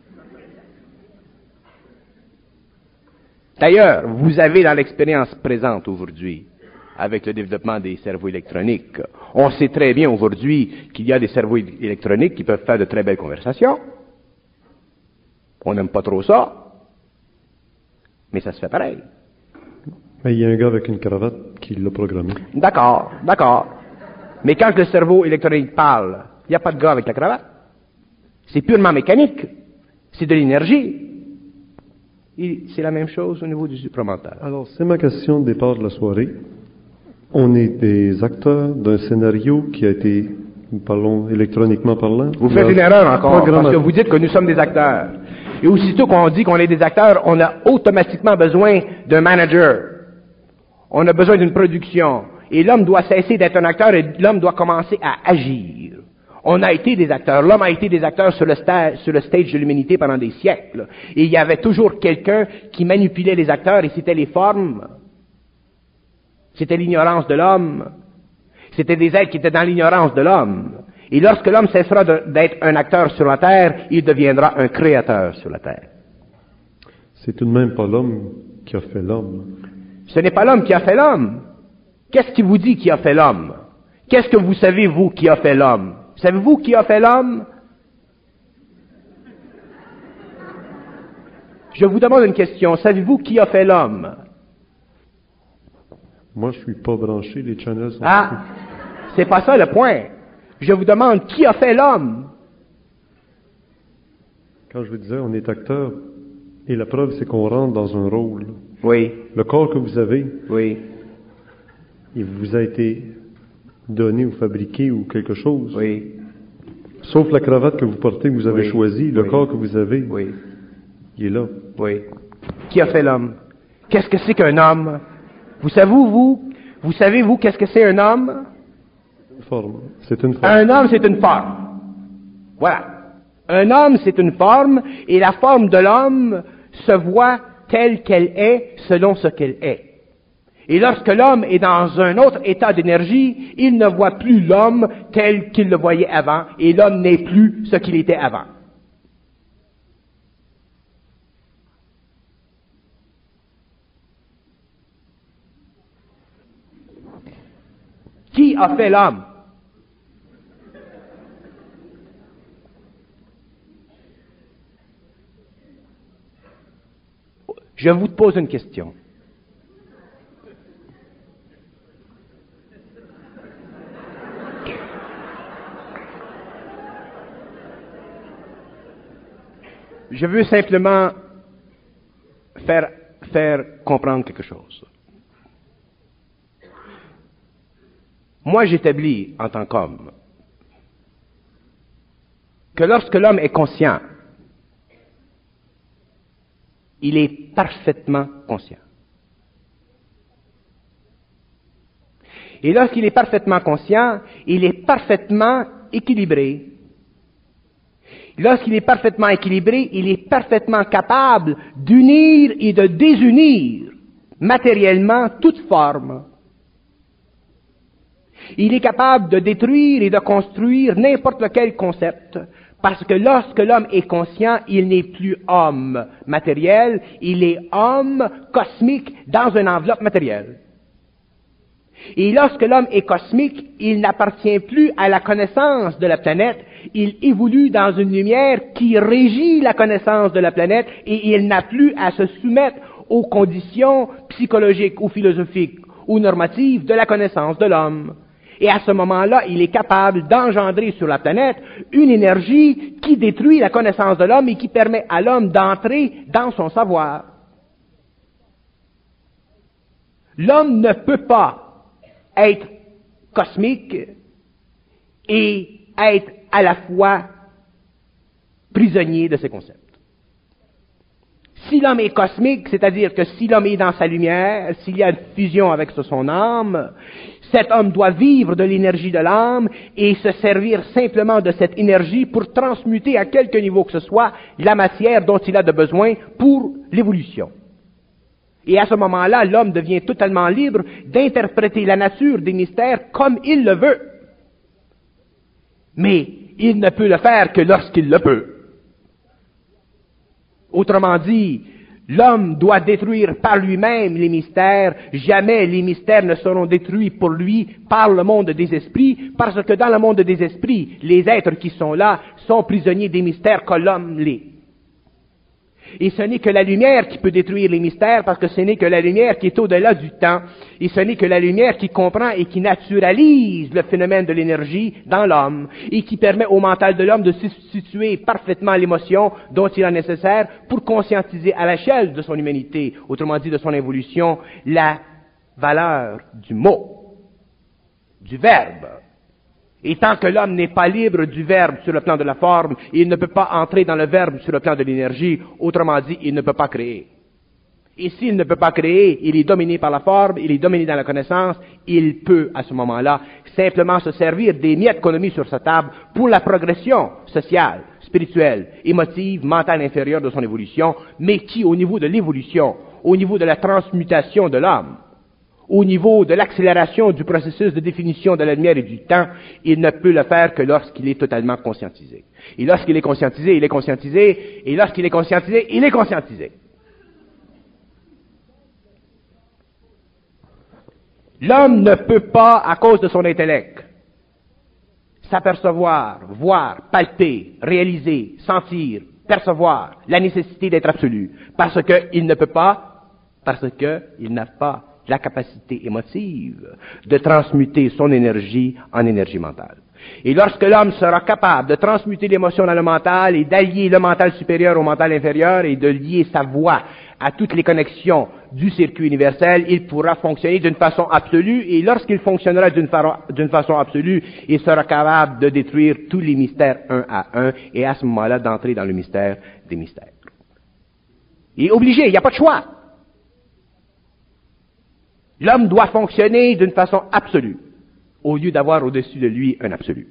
D'ailleurs, vous avez dans l'expérience présente aujourd'hui, avec le développement des cerveaux électroniques, on sait très bien aujourd'hui qu'il y a des cerveaux électroniques qui peuvent faire de très belles conversations. On n'aime pas trop ça, mais ça se fait pareil. Mais il y a un gars avec une cravate qui l'a programmé. D'accord, d'accord. Mais quand le cerveau électronique parle, il n'y a pas de gars avec la cravate. C'est purement mécanique. C'est de l'énergie. Et c'est la même chose au niveau du supramental. Alors, c'est ma question de départ de la soirée. On est des acteurs d'un scénario qui a été, nous parlons électroniquement parlant. Vous faites une erreur encore, parce que vous dites que nous sommes des acteurs. Et aussitôt qu'on dit qu'on est des acteurs, on a automatiquement besoin d'un manager. On a besoin d'une production. Et l'homme doit cesser d'être un acteur et l'homme doit commencer à agir. On a été des acteurs. L'homme a été des acteurs sur le, sta- sur le stage de l'humanité pendant des siècles. Et il y avait toujours quelqu'un qui manipulait les acteurs et c'était les formes. C'était l'ignorance de l'homme. C'était des êtres qui étaient dans l'ignorance de l'homme. Et lorsque l'homme cessera de, d'être un acteur sur la terre, il deviendra un créateur sur la terre. C'est tout de même pas l'homme qui a fait l'homme. Ce n'est pas l'homme qui a fait l'homme. Qu'est-ce qui vous dit qui a fait l'homme? Qu'est-ce que vous savez, vous, qui a fait l'homme? Savez-vous qui a fait l'homme? Je vous demande une question. Savez-vous qui a fait l'homme? Moi, je suis pas branché, les channels sont... Ah, c'est pas ça le point. Je vous demande qui a fait l'homme? Quand je vous disais, on est acteur, et la preuve, c'est qu'on rentre dans un rôle. Oui. Le corps que vous avez, Oui. il vous a été donné ou fabriqué ou quelque chose. Oui. Sauf la cravate que vous portez, que vous avez Oui. choisi, le Oui. corps que vous avez, Oui. il est là. Oui. Qui a fait l'homme? Qu'est-ce que c'est qu'un homme? Vous savez, vous, vous savez, vous, qu'est-ce que c'est un homme? Une forme. C'est une forme. Un homme, c'est une forme. Voilà. Un homme, c'est une forme, et la forme de l'homme se voit telle qu'elle est selon ce qu'elle est. Et lorsque l'homme est dans un autre état d'énergie, il ne voit plus l'homme tel qu'il le voyait avant, et l'homme n'est plus ce qu'il était avant. Qui a fait l'homme? Je vous pose une question. je veux simplement faire, faire comprendre quelque chose. Moi, j'établis en tant qu'homme que lorsque l'homme est conscient, il est parfaitement conscient. Et lorsqu'il est parfaitement conscient, il est parfaitement équilibré. Lorsqu'il est parfaitement équilibré, il est parfaitement capable d'unir et de désunir matériellement toute forme. Il est capable de détruire et de construire n'importe lequel concept, parce que lorsque l'homme est conscient, il n'est plus homme matériel, il est homme cosmique dans une enveloppe matérielle. Et lorsque l'homme est cosmique, il n'appartient plus à la connaissance de la planète, il évolue dans une lumière qui régit la connaissance de la planète et il n'a plus à se soumettre aux conditions psychologiques ou philosophiques ou normatives de la connaissance de l'homme. Et à ce moment-là, il est capable d'engendrer sur la planète une énergie qui détruit la connaissance de l'homme et qui permet à l'homme d'entrer dans son savoir. L'homme ne peut pas être cosmique et être à la fois prisonnier de ses concepts. Si l'homme est cosmique, c'est-à-dire que si l'homme est dans sa lumière, s'il y a une fusion avec son âme, cet homme doit vivre de l'énergie de l'âme et se servir simplement de cette énergie pour transmuter à quelque niveau que ce soit la matière dont il a de besoin pour l'évolution. Et à ce moment-là, l'homme devient totalement libre d'interpréter la nature des mystères comme il le veut. Mais il ne peut le faire que lorsqu'il le peut. Autrement dit, l'homme doit détruire par lui-même les mystères. Jamais les mystères ne seront détruits pour lui par le monde des esprits, parce que dans le monde des esprits, les êtres qui sont là sont prisonniers des mystères que l'homme l'est. Et ce n'est que la lumière qui peut détruire les mystères, parce que ce n'est que la lumière qui est au-delà du temps, et ce n'est que la lumière qui comprend et qui naturalise le phénomène de l'énergie dans l'homme, et qui permet au mental de l'homme de situer parfaitement l'émotion dont il est nécessaire pour conscientiser à l'échelle de son humanité, autrement dit de son évolution, la valeur du mot, du verbe. Et tant que l'homme n'est pas libre du verbe sur le plan de la forme, il ne peut pas entrer dans le verbe sur le plan de l'énergie, autrement dit, il ne peut pas créer. Et s'il ne peut pas créer, il est dominé par la forme, il est dominé dans la connaissance, il peut, à ce moment-là, simplement se servir des miettes qu'on a mis sur sa table pour la progression sociale, spirituelle, émotive, mentale inférieure de son évolution, mais qui, au niveau de l'évolution, au niveau de la transmutation de l'homme, au niveau de l'accélération du processus de définition de la lumière et du temps, il ne peut le faire que lorsqu'il est totalement conscientisé. Et lorsqu'il est conscientisé, il est conscientisé, et lorsqu'il est conscientisé, il est conscientisé. L'homme ne peut pas, à cause de son intellect, s'apercevoir, voir, palper, réaliser, sentir, percevoir la nécessité d'être absolu, parce qu'il ne peut pas, parce qu'il n'a pas la capacité émotive de transmuter son énergie en énergie mentale. Et lorsque l'homme sera capable de transmuter l'émotion dans le mental et d'allier le mental supérieur au mental inférieur et de lier sa voix à toutes les connexions du circuit universel, il pourra fonctionner d'une façon absolue, et lorsqu'il fonctionnera d'une, fa- d'une façon absolue, il sera capable de détruire tous les mystères un à un, et à ce moment-là d'entrer dans le mystère des mystères. Il est obligé, il n'y a pas de choix. L'homme doit fonctionner d'une façon absolue, au lieu d'avoir au-dessus de lui un absolu.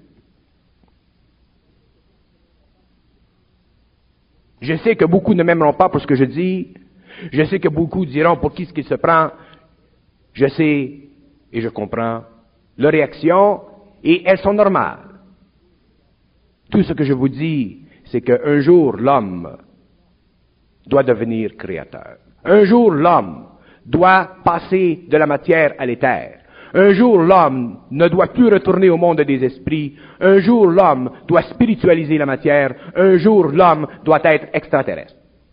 Je sais que beaucoup ne m'aimeront pas pour ce que je dis. Je sais que beaucoup diront pour qui ce qu'il se prend. Je sais et je comprends leurs réactions, et elles sont normales. Tout ce que je vous dis, c'est qu'un jour l'homme doit devenir créateur. Un jour l'homme doit passer de la matière à l'éther. Un jour, l'homme ne doit plus retourner au monde des esprits. Un jour, l'homme doit spiritualiser la matière. Un jour, l'homme doit être extraterrestre.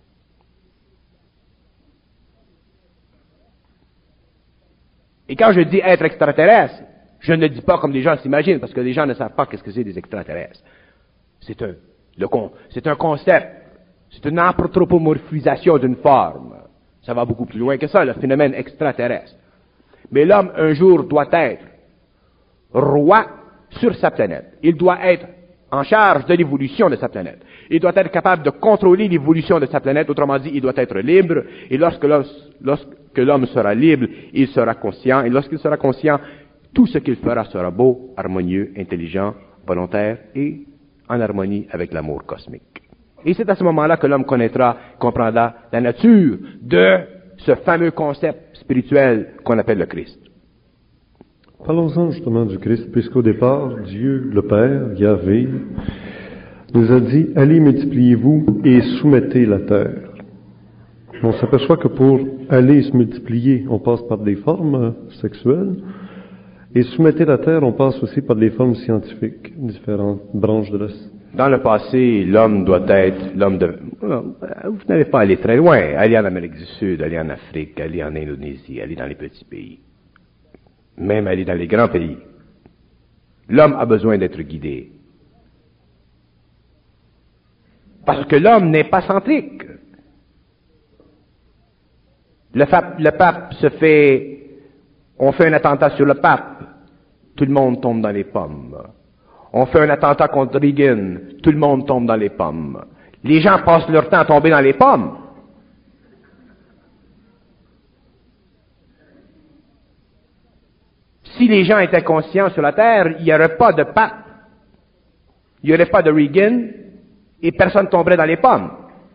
Et quand je dis être extraterrestre, je ne dis pas comme les gens s'imaginent, parce que les gens ne savent pas qu'est-ce que c'est des extraterrestres. C'est un, le con, c'est un concept C'est une anthropomorphisation d'une forme. Ça va beaucoup plus loin que ça, le phénomène extraterrestre. Mais l'homme, un jour, doit être roi sur sa planète. Il doit être en charge de l'évolution de sa planète. Il doit être capable de contrôler l'évolution de sa planète. Autrement dit, il doit être libre. Et lorsque l'homme, lorsque l'homme sera libre, il sera conscient. Et lorsqu'il sera conscient, tout ce qu'il fera sera beau, harmonieux, intelligent, volontaire et en harmonie avec l'amour cosmique. Et c'est à ce moment-là que l'homme connaîtra, comprendra la nature de ce fameux concept spirituel qu'on appelle le Christ. Parlons-en justement du Christ, puisqu'au départ, Dieu, le Père, Yahvé, nous a dit « Allez, multipliez-vous et soumettez la terre ». On s'aperçoit que pour aller se multiplier, on passe par des formes sexuelles, et soumettez la terre, on passe aussi par des formes scientifiques, différentes branches de la... Dans le passé, l'homme doit être l'homme de... Vous n'allez pas aller très loin, aller en Amérique du Sud, aller en Afrique, aller en Indonésie, aller dans les petits pays. Même aller dans les grands pays. L'homme a besoin d'être guidé. Parce que l'homme n'est pas centrique. Le, fa- le pape se fait... On fait un attentat sur le pape, tout le monde tombe dans les pommes. On fait un attentat contre Reagan, tout le monde tombe dans les pommes. Les gens passent leur temps à tomber dans les pommes. Si les gens étaient conscients sur la Terre, il n'y aurait pas de pape, il n'y aurait pas de Reagan, et personne ne tomberait dans les pommes.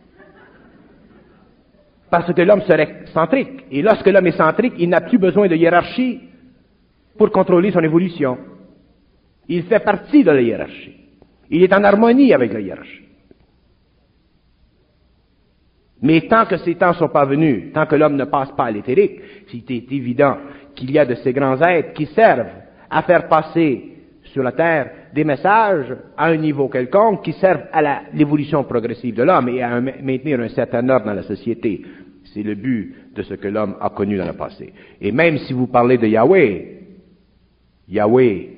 Parce que l'homme serait centrique. Et lorsque l'homme est centrique, il n'a plus besoin de hiérarchie pour contrôler son évolution. Il fait partie de la hiérarchie. Il est en harmonie avec la hiérarchie. Mais tant que ces temps ne sont pas venus, tant que l'homme ne passe pas à l'éthérique, c'est évident qu'il y a de ces grands êtres qui servent à faire passer sur la Terre des messages à un niveau quelconque qui servent à la, l'évolution progressive de l'homme et à un, maintenir un certain ordre dans la société. C'est le but de ce que l'homme a connu dans le passé. Et même si vous parlez de Yahweh, Yahweh,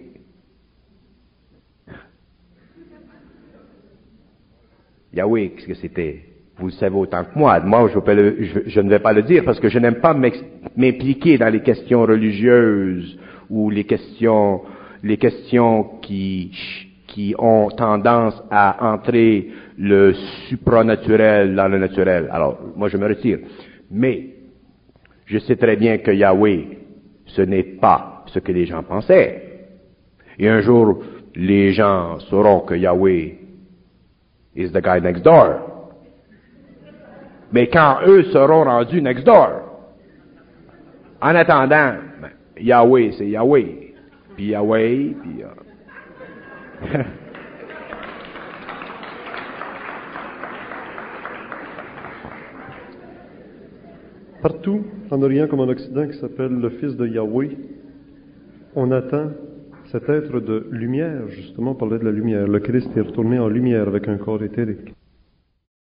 Yahweh, qu'est-ce que c'était? Vous le savez autant que moi. Moi, je, le, je, je ne vais pas le dire parce que je n'aime pas m'impliquer dans les questions religieuses ou les questions, les questions qui, qui ont tendance à entrer le supranaturel dans le naturel. Alors, moi, je me retire. Mais, je sais très bien que Yahweh, ce n'est pas ce que les gens pensaient. Et un jour, les gens sauront que Yahweh is the guy next door. Mais quand eux seront rendus next door, en attendant, ben, Yahweh, c'est Yahweh. Puis Yahweh, puis... Euh... Partout, en Orient comme en Occident, qui s'appelle le Fils de Yahweh, on attend cet être de lumière, justement, on parlait de la lumière. Le Christ est retourné en lumière avec un corps éthérique.